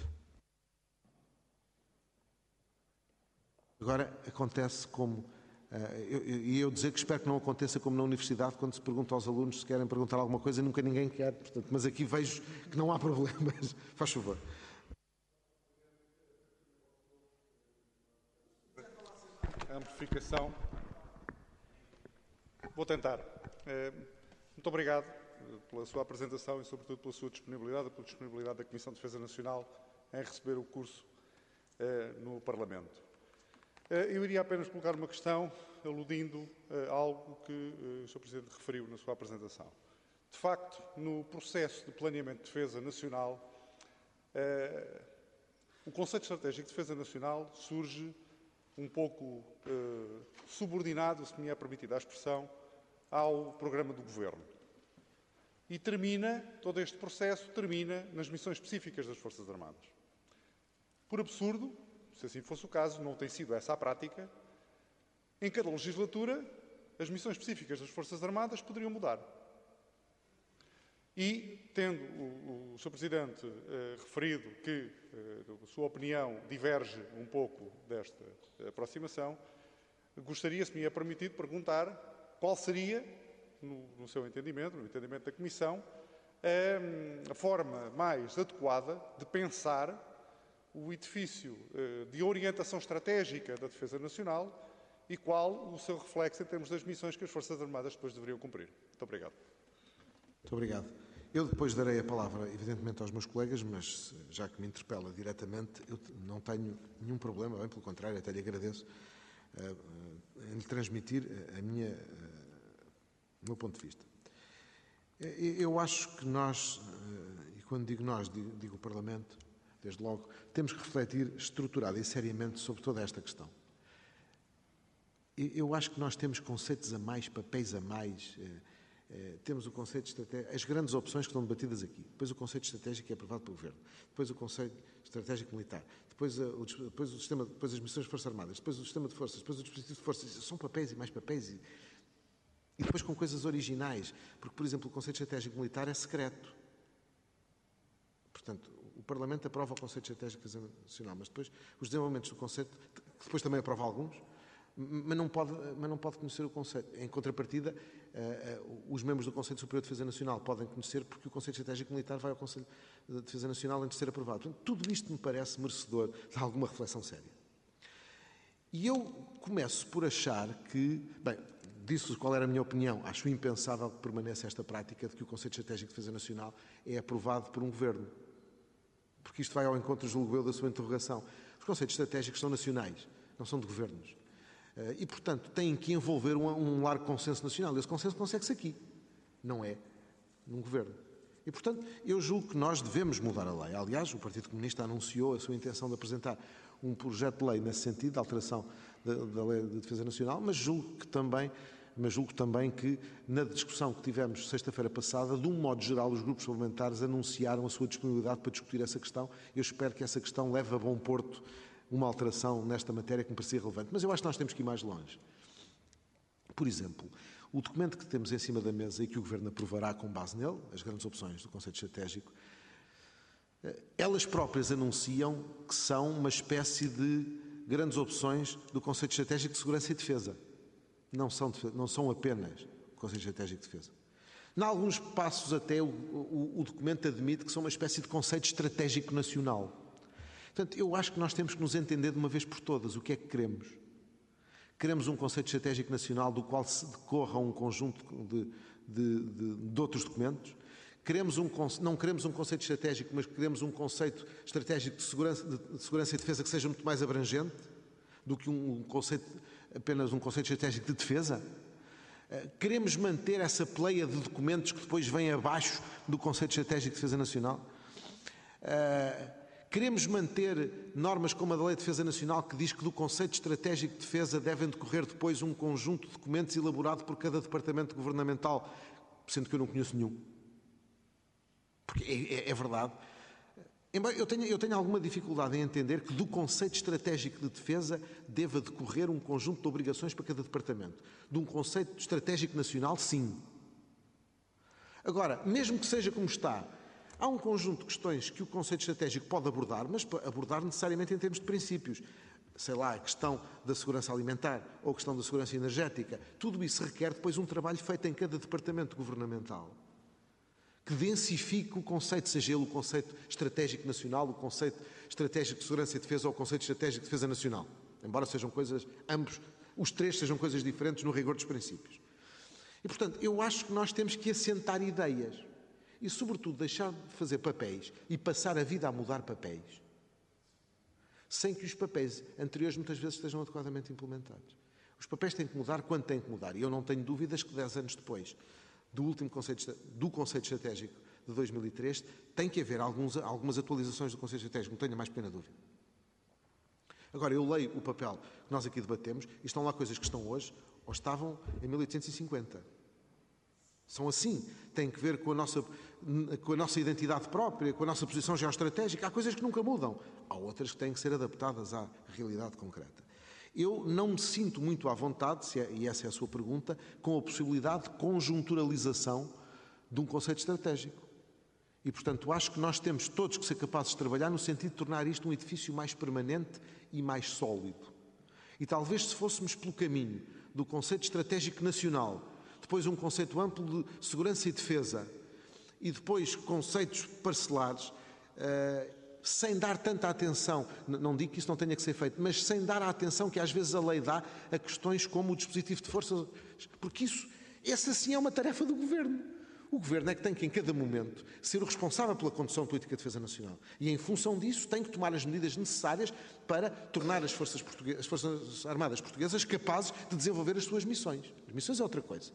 Agora acontece como, e eu, eu dizer que espero que não aconteça como na universidade, quando se pergunta aos alunos se querem perguntar alguma coisa, nunca ninguém quer, portanto, mas aqui vejo que não há problemas. Faz favor. Amplificação. Vou tentar. Muito obrigado pela sua apresentação e, sobretudo, pela sua disponibilidade, pela disponibilidade da Comissão de Defesa Nacional em receber o curso no Parlamento. Eu iria apenas colocar uma questão aludindo a algo que o senhor Presidente referiu na sua apresentação. De facto, no processo de planeamento de defesa nacional, o conceito estratégico de defesa nacional surge um pouco subordinado, se me é permitida a expressão, ao programa do Governo. E termina, todo este processo termina nas missões específicas das Forças Armadas. Por absurdo, se assim fosse o caso, não tem sido essa a prática, em cada legislatura as missões específicas das Forças Armadas poderiam mudar. E, tendo o, o senhor Presidente eh, referido que eh, a sua opinião diverge um pouco desta aproximação, gostaria, se me é permitido, perguntar qual seria, no, no seu entendimento, no entendimento da Comissão, a, a forma mais adequada de pensar o edifício eh, de orientação estratégica da defesa nacional e qual o seu reflexo em termos das missões que as Forças Armadas depois deveriam cumprir. Muito obrigado. Muito obrigado. Eu depois darei a palavra, evidentemente, aos meus colegas, mas já que me interpela diretamente, eu não tenho nenhum problema, bem pelo contrário, até lhe agradeço, uh, em lhe transmitir a minha, uh, o meu ponto de vista. Eu acho que nós, uh, e quando digo nós, digo, digo o Parlamento, desde logo, temos que refletir estruturada e seriamente sobre toda esta questão. Eu acho que nós temos conceitos a mais, papéis a mais, uh, Uh, temos o conceito estratégico, as grandes opções que estão debatidas aqui, depois o conceito estratégico que é aprovado pelo Governo, depois o conceito estratégico militar, depois, uh, o, depois, o sistema, depois as missões de Forças Armadas, depois o sistema de forças, depois o dispositivo de forças, são papéis e mais papéis e, e depois com coisas originais, porque, por exemplo, o conceito estratégico militar é secreto. Portanto, o Parlamento aprova o conceito estratégico nacional, mas depois os desenvolvimentos do conceito, que depois também aprova alguns, mas não pode, mas não pode conhecer o conceito. Em contrapartida, uh, uh, os membros do Conselho Superior de Defesa Nacional podem conhecer porque o Conceito Estratégico Militar vai ao Conselho de Defesa Nacional antes de ser aprovado. Portanto, tudo isto me parece merecedor de alguma reflexão séria. E eu começo por achar que, bem, disse-vos qual era a minha opinião, acho impensável que permaneça esta prática de que o Conceito Estratégico de Defesa Nacional é aprovado por um Governo. Porque isto vai ao encontro, julgo eu, da sua interrogação. Os conceitos estratégicos são nacionais, não são de governos. E, portanto, têm que envolver um, um largo consenso nacional. Esse consenso consegue-se aqui, não é num governo. E, portanto, eu julgo que nós devemos mudar a lei. Aliás, o Partido Comunista anunciou a sua intenção de apresentar um projeto de lei nesse sentido, de alteração da, da Lei de Defesa Nacional, mas julgo que também, mas julgo também que, na discussão que tivemos sexta-feira passada, de um modo geral, os grupos parlamentares anunciaram a sua disponibilidade para discutir essa questão. Eu espero que essa questão leve a bom porto uma alteração nesta matéria que me parecia relevante. Mas eu acho que nós temos que ir mais longe. Por exemplo, o documento que temos em cima da mesa e que o Governo aprovará com base nele, as grandes opções do Conceito Estratégico, elas próprias anunciam que são uma espécie de grandes opções do Conceito Estratégico de Segurança e Defesa. Não são, não são apenas o Conceito Estratégico de Defesa. Em alguns passos até o, o, o documento admite que são uma espécie de conceito estratégico nacional. Portanto, eu acho que nós temos que nos entender de uma vez por todas o que é que queremos. Queremos um conceito estratégico nacional do qual se decorra um conjunto de, de, de, de outros documentos. Queremos um, não queremos um conceito estratégico, mas queremos um conceito estratégico de segurança, de, de segurança e defesa que seja muito mais abrangente do que um, um conceito, apenas um conceito estratégico de defesa. Queremos manter essa pleia de documentos que depois vem abaixo do conceito estratégico de defesa nacional. Queremos manter normas como a da Lei de Defesa Nacional, que diz que do conceito estratégico de defesa devem decorrer depois um conjunto de documentos elaborado por cada departamento governamental, sendo que eu não conheço nenhum. Porque é, é, é verdade. Embora eu tenha, eu tenha alguma dificuldade em entender que do conceito estratégico de defesa deva decorrer um conjunto de obrigações para cada departamento. De um conceito estratégico nacional, sim. Agora, mesmo que seja como está, há um conjunto de questões que o conceito estratégico pode abordar, mas abordar necessariamente em termos de princípios. Sei lá, a questão da segurança alimentar ou a questão da segurança energética. Tudo isso requer depois um trabalho feito em cada departamento governamental que densifique o conceito, seja ele o conceito estratégico nacional, o conceito estratégico de segurança e defesa ou o conceito estratégico de defesa nacional. Embora sejam coisas, ambos, os três sejam coisas diferentes no rigor dos princípios. E, portanto, eu acho que nós temos que assentar ideias e, sobretudo, deixar de fazer papéis e passar a vida a mudar papéis, sem que os papéis anteriores muitas vezes estejam adequadamente implementados. Os papéis têm que mudar quando têm que mudar. E eu não tenho dúvidas que dez anos depois do último conceito, do conceito estratégico de dois mil e três, tem que haver alguns, algumas atualizações do conceito estratégico, não tenho a mais pequena dúvida. Agora, eu leio o papel que nós aqui debatemos e estão lá coisas que estão hoje ou estavam em mil oitocentos e cinquenta. São assim, têm que ver com a, nossa, com a nossa identidade própria, com a nossa posição geoestratégica. Há coisas que nunca mudam, há outras que têm que ser adaptadas à realidade concreta. Eu não me sinto muito à vontade, se é, e essa é a sua pergunta, com a possibilidade de conjunturalização de um conceito estratégico. E, portanto, acho que nós temos todos que ser capazes de trabalhar no sentido de tornar isto um edifício mais permanente e mais sólido. E talvez se fôssemos pelo caminho do conceito estratégico nacional, depois um conceito amplo de segurança e defesa, e depois conceitos parcelares, uh, sem dar tanta atenção, não digo que isso não tenha que ser feito, mas sem dar a atenção que às vezes a lei dá a questões como o dispositivo de força, porque isso, essa sim é uma tarefa do Governo. O Governo é que tem que, em cada momento, ser o responsável pela condução de política de defesa nacional. E, em função disso, tem que tomar as medidas necessárias para tornar as Forças, portuguesas, as forças Armadas Portuguesas capazes de desenvolver as suas missões. As missões é outra coisa.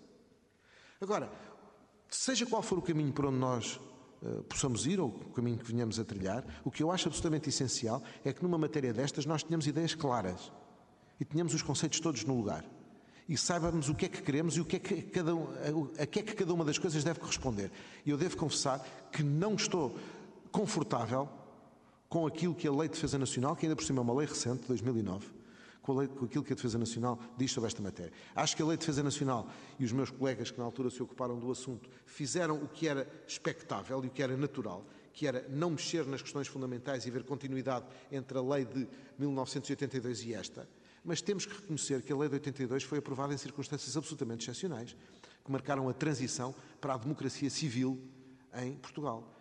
Agora, seja qual for o caminho por onde nós Uh, possamos ir, ou o caminho que venhamos a trilhar, o que eu acho absolutamente essencial é que numa matéria destas nós tenhamos ideias claras e tenhamos os conceitos todos no lugar e saibamos o que é que queremos e o que é que cada, a, a que é que cada uma das coisas deve corresponder. E eu devo confessar que não estou confortável com aquilo que a Lei de Defesa Nacional, que ainda por cima é uma lei recente, de dois mil e nove, com, a lei, com aquilo que a Defesa Nacional diz sobre esta matéria. Acho que a Lei de Defesa Nacional e os meus colegas que na altura se ocuparam do assunto fizeram o que era expectável e o que era natural, que era não mexer nas questões fundamentais e haver continuidade entre a Lei de mil novecentos e oitenta e dois e esta. Mas temos que reconhecer que a Lei de oitenta e dois foi aprovada em circunstâncias absolutamente excepcionais, que marcaram a transição para a democracia civil em Portugal.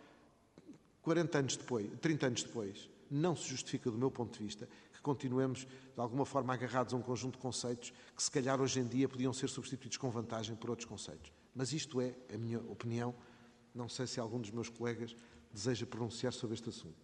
quarenta anos depois, trinta anos depois, não se justifica, do meu ponto de vista, que continuemos, de alguma forma, agarrados a um conjunto de conceitos que, se calhar, hoje em dia podiam ser substituídos com vantagem por outros conceitos. Mas isto é a minha opinião. Não sei se algum dos meus colegas deseja pronunciar sobre este assunto.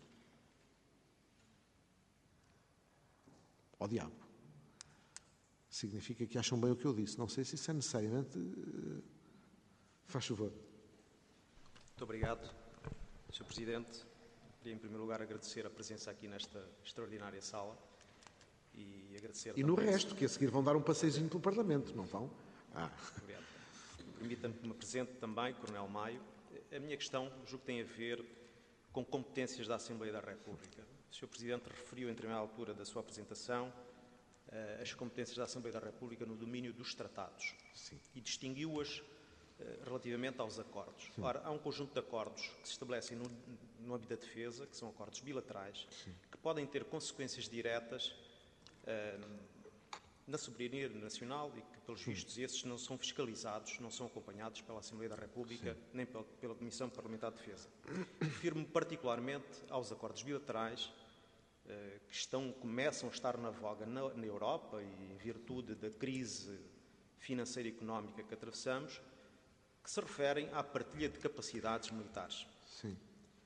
Ó diabo. Significa que acham bem o que eu disse. Não sei se isso é necessariamente... Faz favor. Muito obrigado, senhor Presidente. Queria, em primeiro lugar, agradecer a presença aqui nesta extraordinária sala e agradecer... E no resto, que a seguir vão dar um passeiozinho pelo Parlamento, não vão? Ah. Obrigado. Permita-me que me apresente também, Coronel Maio. A minha questão, julgo que tem a ver com competências da Assembleia da República. O senhor Presidente referiu, em primeira altura da sua apresentação, as competências da Assembleia da República no domínio dos tratados. Sim. E distinguiu-as relativamente aos acordos. Sim. Ora, há um conjunto de acordos que se estabelecem no, no âmbito da defesa, que são acordos bilaterais, sim, que podem ter consequências diretas uh, na soberania nacional e que, pelos vistos, esses não são fiscalizados, não são acompanhados pela Assembleia da República, Sim. nem pela, pela Comissão Parlamentar de Defesa. Refiro-me particularmente aos acordos bilaterais eh, que estão, começam a estar na voga na, na Europa e em virtude da crise financeira e económica que atravessamos, que se referem à partilha de capacidades militares. Sim.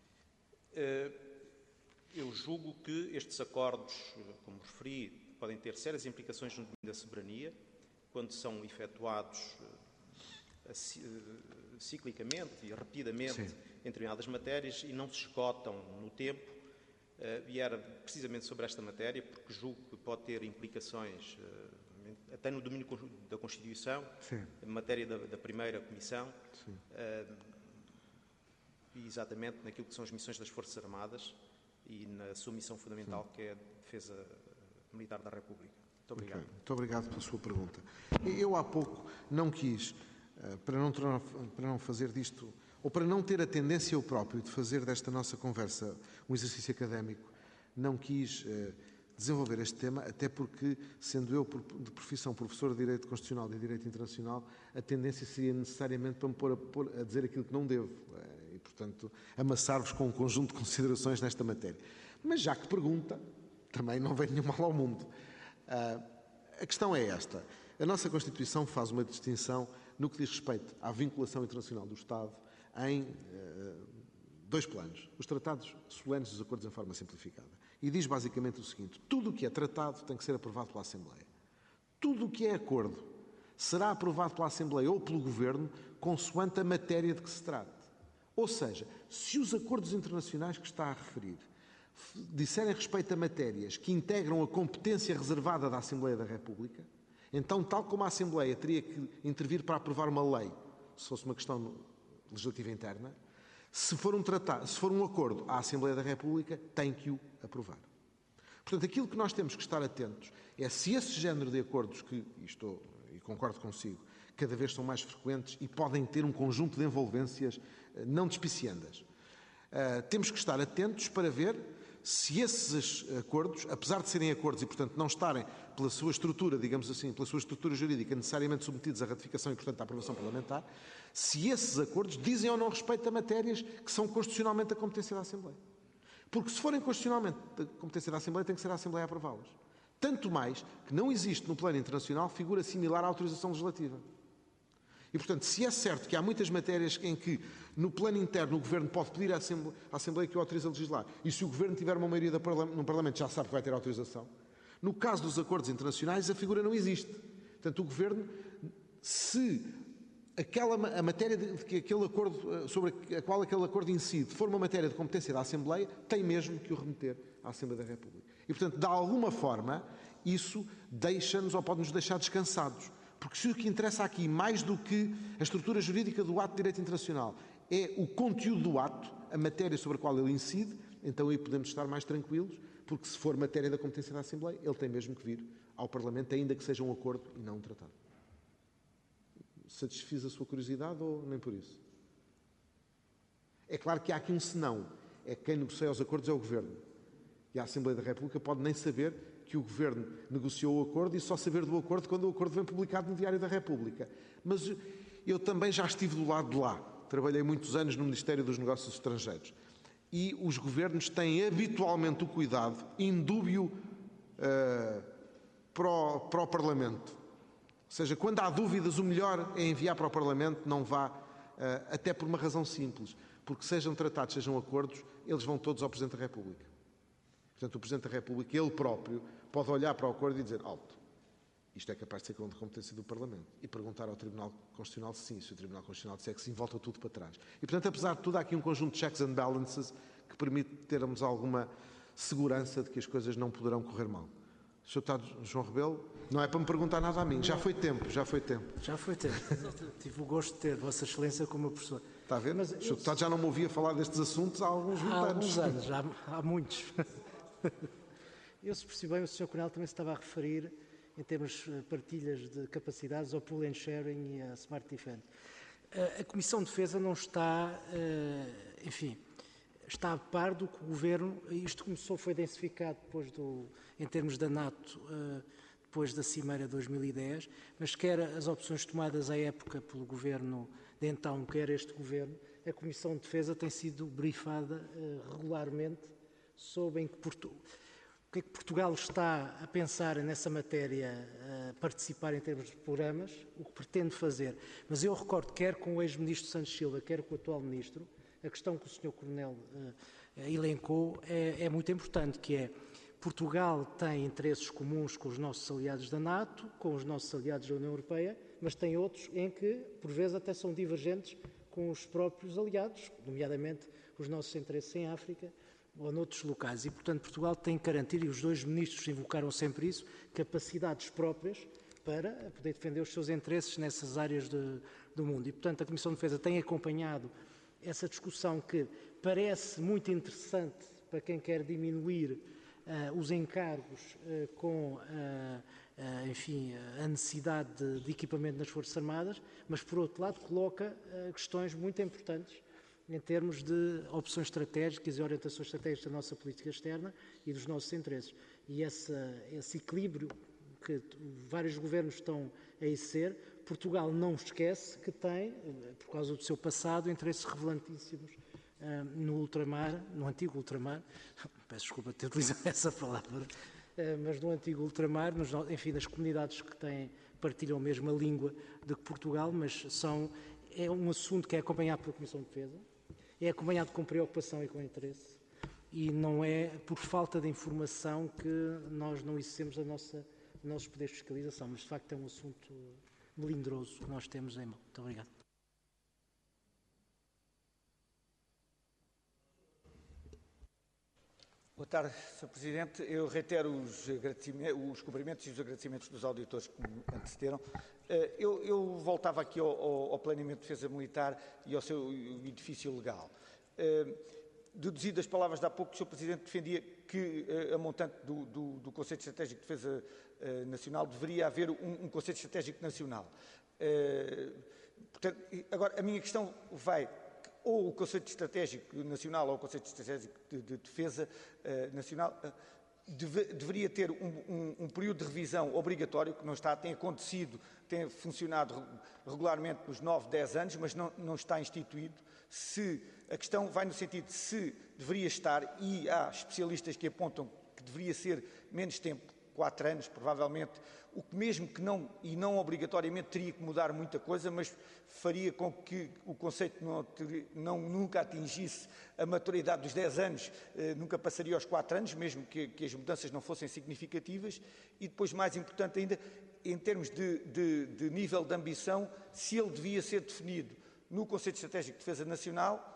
Eh, eu julgo que estes acordos, como referi, podem ter sérias implicações no domínio da soberania, quando são efetuados uh, uh, ciclicamente e rapidamente Sim. em determinadas matérias e não se esgotam no tempo. Uh, e era precisamente sobre esta matéria, porque julgo que pode ter implicações uh, até no domínio da Constituição, Sim. em matéria da, da primeira Comissão, uh, e exatamente naquilo que são as missões das Forças Armadas e na sua missão fundamental, Sim. que é a defesa militar da República. Muito obrigado. Okay. Muito obrigado pela sua pergunta. Eu há pouco não quis, para não, para não fazer disto, ou para não ter a tendência eu próprio de fazer desta nossa conversa um exercício académico, não quis desenvolver este tema, até porque, sendo eu de profissão professor de Direito Constitucional e de Direito Internacional, a tendência seria necessariamente para me pôr a, pôr a dizer aquilo que não devo e, portanto, amassar-vos com um conjunto de considerações nesta matéria. Mas já que pergunta, também não vem nenhum mal ao mundo. Uh, a questão é esta. A nossa Constituição faz uma distinção no que diz respeito à vinculação internacional do Estado em uh, dois planos. Os tratados solenes e os acordos em forma simplificada. E diz basicamente o seguinte: tudo o que é tratado tem que ser aprovado pela Assembleia. Tudo o que é acordo será aprovado pela Assembleia ou pelo Governo consoante a matéria de que se trate. Ou seja, se os acordos internacionais que está a referir disserem respeito a matérias que integram a competência reservada da Assembleia da República, então, tal como a Assembleia teria que intervir para aprovar uma lei, se fosse uma questão legislativa interna, se for um tratado, se for um acordo, a Assembleia da República tem que o aprovar. Portanto, aquilo que nós temos que estar atentos é se esse género de acordos, que, e estou, e concordo consigo, cada vez são mais frequentes e podem ter um conjunto de envolvências não despiciandas, uh, temos que estar atentos para ver se esses acordos, apesar de serem acordos e, portanto, não estarem pela sua estrutura, digamos assim, pela sua estrutura jurídica, necessariamente submetidos à ratificação e, portanto, à aprovação parlamentar, se esses acordos dizem ou não respeito a matérias que são constitucionalmente da competência da Assembleia. Porque se forem constitucionalmente da competência da Assembleia, tem que ser a Assembleia a aprová-las. Tanto mais que não existe no plano internacional figura similar à autorização legislativa. E, portanto, se é certo que há muitas matérias em que, no plano interno, o Governo pode pedir à Assembleia, à Assembleia que o autorize a legislar, e se o Governo tiver uma maioria no Parlamento já sabe que vai ter autorização, no caso dos acordos internacionais a figura não existe. Portanto, o Governo, se aquela, a matéria de que aquele acordo, sobre a qual aquele acordo incide for uma matéria de competência da Assembleia, tem mesmo que o remeter à Assembleia da República. E, portanto, de alguma forma, isso deixa-nos ou pode-nos deixar descansados. Porque se o que interessa aqui, mais do que a estrutura jurídica do ato de direito internacional, é o conteúdo do ato, a matéria sobre a qual ele incide, então aí podemos estar mais tranquilos, porque se for matéria da competência da Assembleia, ele tem mesmo que vir ao Parlamento, ainda que seja um acordo e não um tratado. Satisfiz a sua curiosidade ou nem por isso? É claro que há aqui um senão. É que quem negocia os acordos é o Governo. E a Assembleia da República pode nem saber que o Governo negociou o acordo e só saber do acordo quando o acordo vem publicado no Diário da República. Mas eu também já estive do lado de lá. Trabalhei muitos anos no Ministério dos Negócios Estrangeiros. E os governos têm habitualmente o cuidado, indúbio, uh, para, o, para o Parlamento. Ou seja, quando há dúvidas, o melhor é enviar para o Parlamento, não vá, uh, até por uma razão simples. Porque sejam tratados, sejam acordos, eles vão todos ao Presidente da República. Portanto, o Presidente da República, ele próprio, pode olhar para o acordo e dizer, alto, isto é capaz de ser de competência do Parlamento. E perguntar ao Tribunal Constitucional se sim. Se o Tribunal Constitucional disser que sim, volta tudo para trás. E, portanto, apesar de tudo, há aqui um conjunto de checks and balances que permite termos alguma segurança de que as coisas não poderão correr mal. senhor Deputado João Rebelo, não é para me perguntar nada a mim. Já foi tempo, já foi tempo. Já foi tempo. Tive o gosto de ter Vossa Excelência como professor. Está a ver? Mas o senhor Deputado já não me ouvia falar destes assuntos há alguns há anos. Há alguns anos, há, há muitos. Eu, se percebi bem, o senhor Coronel também se estava a referir, em termos de partilhas de capacidades, ao pool and sharing e à Smart Defence. A Comissão de Defesa não está, enfim, está a par do que o Governo, isto começou, foi densificado depois do, em termos da NATO, depois da Cimeira de dois mil e dez, mas quer as opções tomadas à época pelo governo de então, quer este governo, a Comissão de Defesa tem sido briefada uh, regularmente sobre em que Portu... o que é que Portugal está a pensar nessa matéria, a participar em termos de programas, o que pretende fazer. Mas eu recordo, quer com o ex-ministro Santos Silva, quer com o atual ministro, a questão que o senhor Coronel uh, elencou é, é muito importante, que é Portugal tem interesses comuns com os nossos aliados da NATO, com os nossos aliados da União Europeia, mas tem outros em que, por vezes, até são divergentes com os próprios aliados, nomeadamente os nossos interesses em África ou noutros locais. E, portanto, Portugal tem que garantir, e os dois ministros invocaram sempre isso, capacidades próprias para poder defender os seus interesses nessas áreas de, do mundo. E, portanto, a Comissão de Defesa tem acompanhado essa discussão que parece muito interessante para quem quer diminuir uh, os encargos uh, com, uh, uh, enfim, a necessidade de, de equipamento nas Forças Armadas, mas, por outro lado, coloca uh, questões muito importantes em termos de opções estratégicas e orientações estratégicas da nossa política externa e dos nossos interesses. E esse, esse equilíbrio que vários governos estão a exercer, Portugal não esquece que tem, por causa do seu passado, interesses relevantíssimos uh, no ultramar, no antigo ultramar, peço desculpa ter utilizado essa palavra, uh, mas no antigo ultramar, nos, enfim, das comunidades que têm, partilham a mesma língua de que Portugal, mas são, é um assunto que é acompanhado pela Comissão de Defesa, é acompanhado com preocupação e com interesse, e não é por falta de informação que nós não exercemos a nossa, os nossos poderes de fiscalização, mas de facto é um assunto melindroso que nós temos em mão. Muito obrigado. Boa tarde, senhor Presidente. Eu reitero os, os cumprimentos e os agradecimentos dos auditores que me antecederam. Eu, eu voltava aqui ao, ao, ao Planeamento de Defesa Militar e ao seu edifício legal. Deduzido das palavras de há pouco, o senhor Presidente defendia que a montante do, do, do Conceito Estratégico de Defesa Nacional deveria haver um, um Conceito Estratégico Nacional. Portanto, agora, a minha questão vai... ou o Conceito Estratégico Nacional ou o Conceito Estratégico de, de Defesa uh, Nacional uh, deve, deveria ter um, um, um período de revisão obrigatório, que não está, tem acontecido, tem funcionado regularmente nos nove, dez anos, mas não, não está instituído. Se a questão vai no sentido de se deveria estar, e há especialistas que apontam que deveria ser menos tempo, quatro anos, provavelmente, o que mesmo que não, e não obrigatoriamente teria que mudar muita coisa, mas faria com que o conceito não, não nunca atingisse a maturidade dos dez anos, eh, nunca passaria aos quatro anos, mesmo que, que as mudanças não fossem significativas, e depois, mais importante ainda, em termos de, de, de nível de ambição, se ele devia ser definido no Conceito Estratégico de Defesa Nacional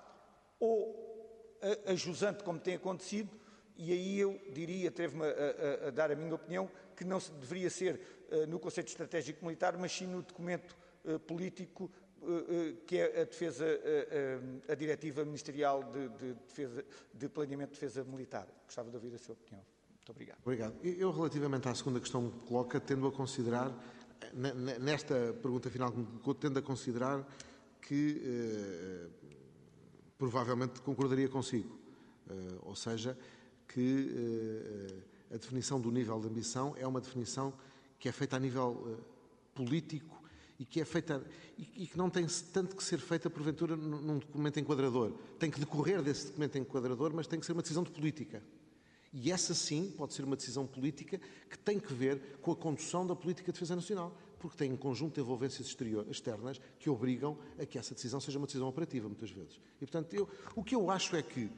ou a, a jusante, como tem acontecido. E aí eu diria, atrevo-me a, a, a dar a minha opinião, que não se deveria ser uh, no Conceito Estratégico Militar, mas sim no documento uh, político uh, uh, que é a defesa, uh, uh, a Diretiva Ministerial de, de, defesa, de Planeamento de Defesa Militar. Gostava de ouvir a sua opinião. Muito obrigado. Obrigado. Eu, relativamente à segunda questão que me coloca, tendo a considerar, nesta pergunta final que me colocou, tendo a considerar que uh, provavelmente concordaria consigo. Uh, ou seja, que uh, a definição do nível de ambição é uma definição que é feita a nível uh, político e que é feita e, e que não tem tanto que ser feita porventura num documento enquadrador. Tem que decorrer desse documento enquadrador, mas tem que ser uma decisão de política. E essa sim pode ser uma decisão política que tem que ver com a condução da política de defesa nacional, porque tem um conjunto de envolvências exterior, externas que obrigam a que essa decisão seja uma decisão operativa, muitas vezes. E, portanto, eu, o que eu acho é que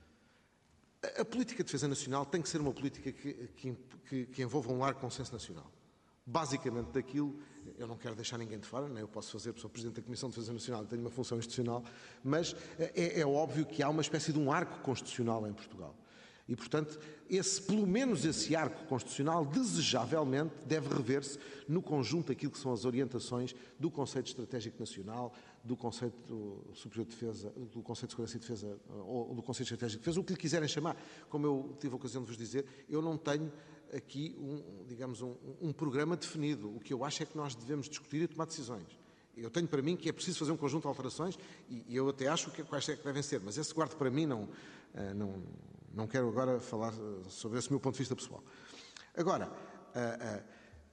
a política de defesa nacional tem que ser uma política que, que, que, que envolva um largo consenso nacional. Basicamente daquilo, eu não quero deixar ninguém de fora, nem eu posso fazer, porque sou Presidente da Comissão de Defesa Nacional e tenho uma função institucional, mas é, é óbvio que há uma espécie de um arco constitucional em Portugal. E, portanto, esse, pelo menos esse arco constitucional, desejavelmente, deve rever-se no conjunto daquilo que são as orientações do Conceito Estratégico Nacional, do Conceito Superior de Defesa, do Conceito de Segurança e Defesa, ou do Conceito Estratégico de Defesa, o que lhe quiserem chamar. Como eu tive a ocasião de vos dizer, eu não tenho aqui, um, digamos, um, um programa definido. O que eu acho é que nós devemos discutir e tomar decisões. Eu tenho para mim que é preciso fazer um conjunto de alterações e, e eu até acho que quais é que devem ser, mas esse guardo para mim não... não Não quero agora falar sobre esse meu ponto de vista pessoal. Agora,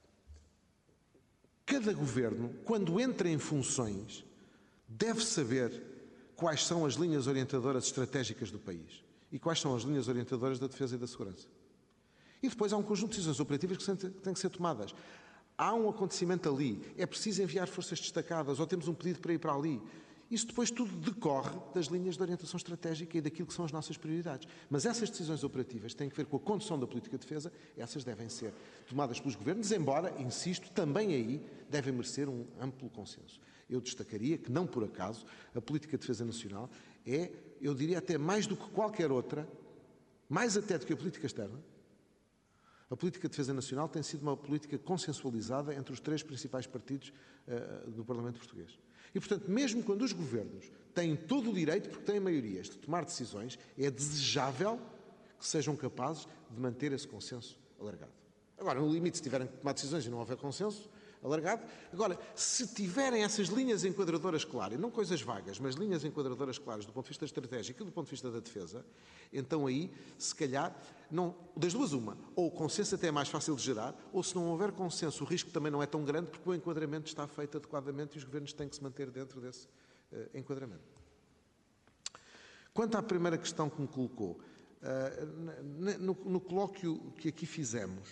cada governo, quando entra em funções, deve saber quais são as linhas orientadoras estratégicas do país e quais são as linhas orientadoras da defesa e da segurança. E depois há um conjunto de decisões operativas que têm que ser tomadas. Há um acontecimento ali, é preciso enviar forças destacadas ou temos um pedido para ir para ali. Isso depois tudo decorre das linhas de orientação estratégica e daquilo que são as nossas prioridades. Mas essas decisões operativas têm que ver com a condução da política de defesa, essas devem ser tomadas pelos governos, embora, insisto, também aí devem merecer um amplo consenso. Eu destacaria que, não por acaso, a política de defesa nacional é, eu diria até mais do que qualquer outra, mais até do que a política externa, a política de defesa nacional tem sido uma política consensualizada entre os três principais partidos uh, do Parlamento português. E, portanto, mesmo quando os governos têm todo o direito, porque têm maiorias, de tomar decisões, é desejável que sejam capazes de manter esse consenso alargado. Agora, no limite, se tiverem que tomar decisões e não houver consenso alargado, agora, se tiverem essas linhas enquadradoras claras, não coisas vagas, mas linhas enquadradoras claras do ponto de vista estratégico e do ponto de vista da defesa, então aí, se calhar, não, das duas uma, ou o consenso até é mais fácil de gerar, ou se não houver consenso, o risco também não é tão grande porque o enquadramento está feito adequadamente e os governos têm que se manter dentro desse uh, enquadramento. Quanto à primeira questão que me colocou, uh, no, no colóquio que aqui fizemos,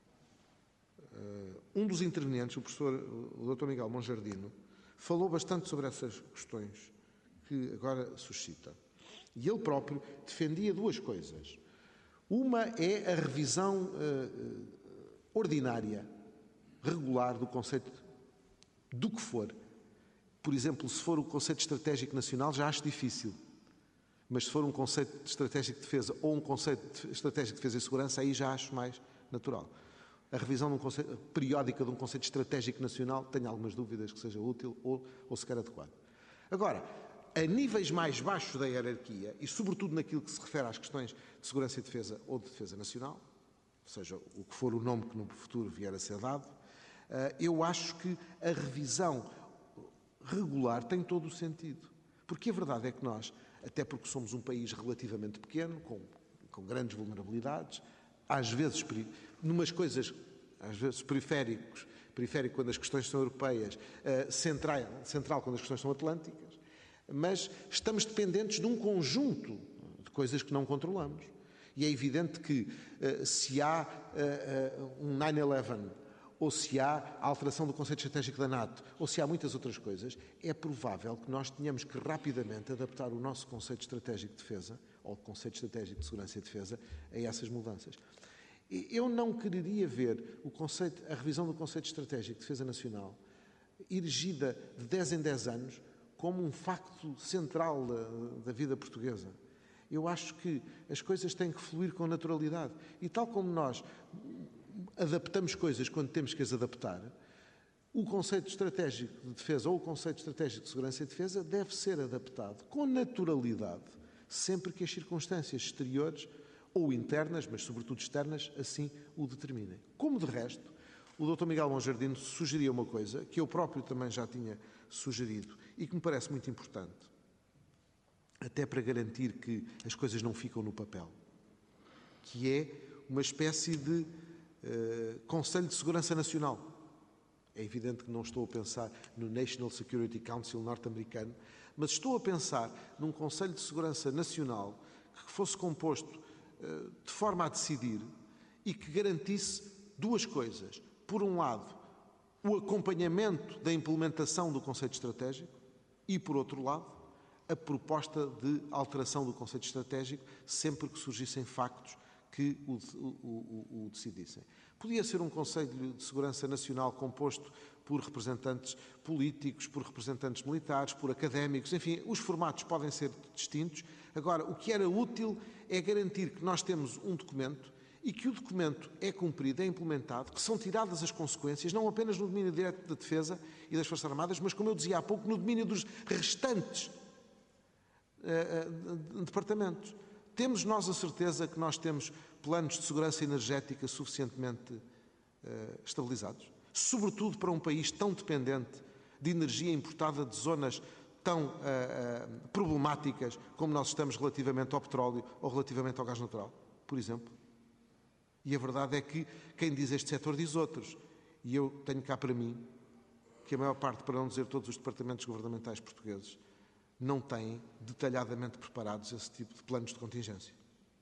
uh, um dos intervenientes, o professor, o doutor Miguel Monjardino, falou bastante sobre essas questões que agora suscita. E ele próprio defendia duas coisas. Uma é a revisão uh, ordinária, regular do conceito do que for. Por exemplo, se for o conceito estratégico nacional, já acho difícil. Mas se for um conceito de estratégico de defesa ou um conceito de estratégico de defesa e segurança, aí já acho mais natural. A revisão de um conceito, periódica de um conceito estratégico nacional, tenho algumas dúvidas que seja útil ou, ou sequer adequado. Agora, a níveis mais baixos da hierarquia, e sobretudo naquilo que se refere às questões de segurança e defesa ou de defesa nacional, seja o que for o nome que no futuro vier a ser dado, eu acho que a revisão regular tem todo o sentido. Porque a verdade é que nós, até porque somos um país relativamente pequeno, com, com grandes vulnerabilidades, às vezes, numas coisas, às vezes periféricos, periférico quando as questões são europeias, central, central quando as questões são atlânticas, mas estamos dependentes de um conjunto de coisas que não controlamos. E é evidente que uh, se há uh, uh, um nine eleven, ou se há a alteração do conceito estratégico da NATO, ou se há muitas outras coisas, é provável que nós tenhamos que rapidamente adaptar o nosso conceito estratégico de defesa, ou conceito estratégico de segurança e defesa, a essas mudanças. Eu não quereria ver o conceito, a revisão do conceito estratégico de defesa nacional erigida de dez em dez anos como um facto central da, da vida portuguesa. Eu acho que as coisas têm que fluir com naturalidade. E tal como nós adaptamos coisas quando temos que as adaptar, o conceito estratégico de defesa ou o conceito estratégico de segurança e defesa deve ser adaptado com naturalidade, sempre que as circunstâncias exteriores ou internas, mas sobretudo externas, assim o determinem. Como de resto, o doutor Miguel Monjardino sugeria uma coisa que eu próprio também já tinha sugerido e que me parece muito importante, até para garantir que as coisas não ficam no papel, que é uma espécie de uh, Conselho de Segurança Nacional. É evidente que não estou a pensar no National Security Council norte-americano, mas estou a pensar num Conselho de Segurança Nacional que fosse composto uh, de forma a decidir e que garantisse duas coisas. Por um lado, o acompanhamento da implementação do conceito estratégico e, por outro lado, a proposta de alteração do conceito estratégico sempre que surgissem factos que o, o, o, o decidissem. Podia ser um Conselho de Segurança Nacional composto por representantes políticos, por representantes militares, por académicos, enfim, os formatos podem ser distintos. Agora, o que era útil é garantir que nós temos um documento e que o documento é cumprido, é implementado, que são tiradas as consequências, não apenas no domínio direto da defesa e das Forças Armadas, mas, como eu dizia há pouco, no domínio dos restantes uh, uh, departamentos. Temos nós a certeza que nós temos planos de segurança energética suficientemente uh, estabilizados? Sobretudo para um país tão dependente de energia importada de zonas tão uh, uh, problemáticas como nós estamos relativamente ao petróleo ou relativamente ao gás natural, por exemplo. E a verdade é que quem diz este setor diz outros. E eu tenho cá para mim que a maior parte, para não dizer todos os departamentos governamentais portugueses, não têm detalhadamente preparados esse tipo de planos de contingência.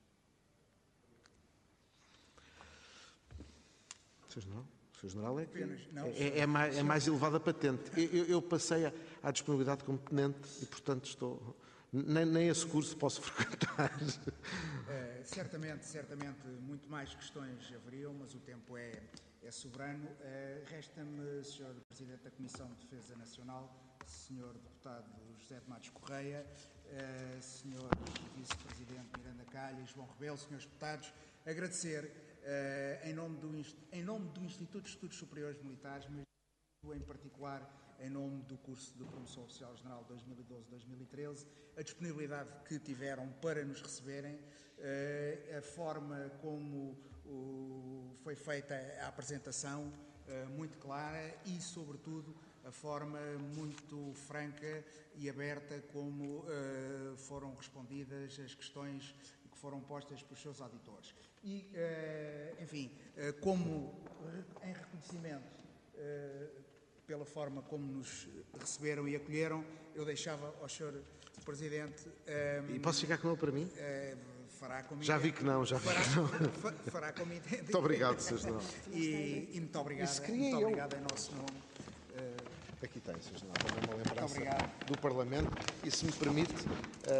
senhor General, o senhor General é, que é, é, mais, é mais elevada patente. Eu, eu passei à, à disponibilidade como tenente e, portanto, estou... Nem, nem esse curso posso frequentar. Uh, certamente, certamente, muito mais questões haveriam, mas o tempo é, é soberano. Uh, Resta-me, senhor Presidente da Comissão de Defesa Nacional, senhor Deputado José de Matos Correia, uh, senhor Vice-Presidente Miranda Calha e João Rebelo, senhores deputados, agradecer uh, em, nome do, em nome do Instituto de Estudos Superiores Militares, mas em particular em nome do curso de Promoção Oficial General dois mil e doze a dois mil e treze, a disponibilidade que tiveram para nos receberem, a forma como foi feita a apresentação, muito clara e, sobretudo, a forma muito franca e aberta como foram respondidas as questões que foram postas pelos seus auditores. E, enfim, como em reconhecimento pela forma como nos receberam e acolheram, eu deixava ao senhor Presidente... Um, e posso ficar com ele para mim? Uh, fará como já vi que não, já vi fará, que não. Fará como entende. Muito obrigado, senhor General. E, e muito obrigado, Isso muito eu. obrigado em nosso nome. Uh, Aqui tem, senhor General, também uma lembrança do Parlamento. E se me permite, uh,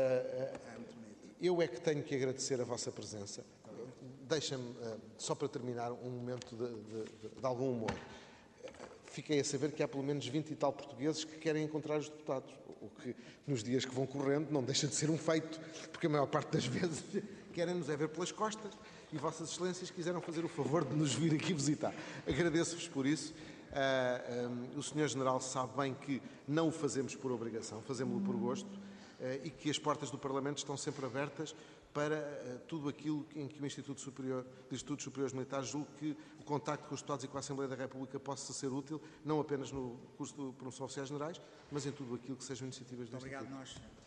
uh, eu é que tenho que agradecer a vossa presença. Deixem-me, uh, só para terminar, um momento de, de, de, de algum humor. Fiquei a saber que há pelo menos vinte e tal portugueses que querem encontrar os deputados, o que nos dias que vão correndo não deixa de ser um feito, porque a maior parte das vezes querem-nos é ver pelas costas e Vossas Excelências quiseram fazer o favor de nos vir aqui visitar. Agradeço-vos por isso. Uh, um, o senhor General sabe bem que não o fazemos por obrigação, fazemos-lo por gosto, uh, e que as portas do Parlamento estão sempre abertas para uh, tudo aquilo em que o Instituto Superior de Estudos Superiores Militares julgue que o contacto com os deputados e com a Assembleia da República possa ser útil, não apenas no curso de Promoção Oficiais Generais, mas em tudo aquilo que sejam iniciativas do Muito Instituto. obrigado, nós.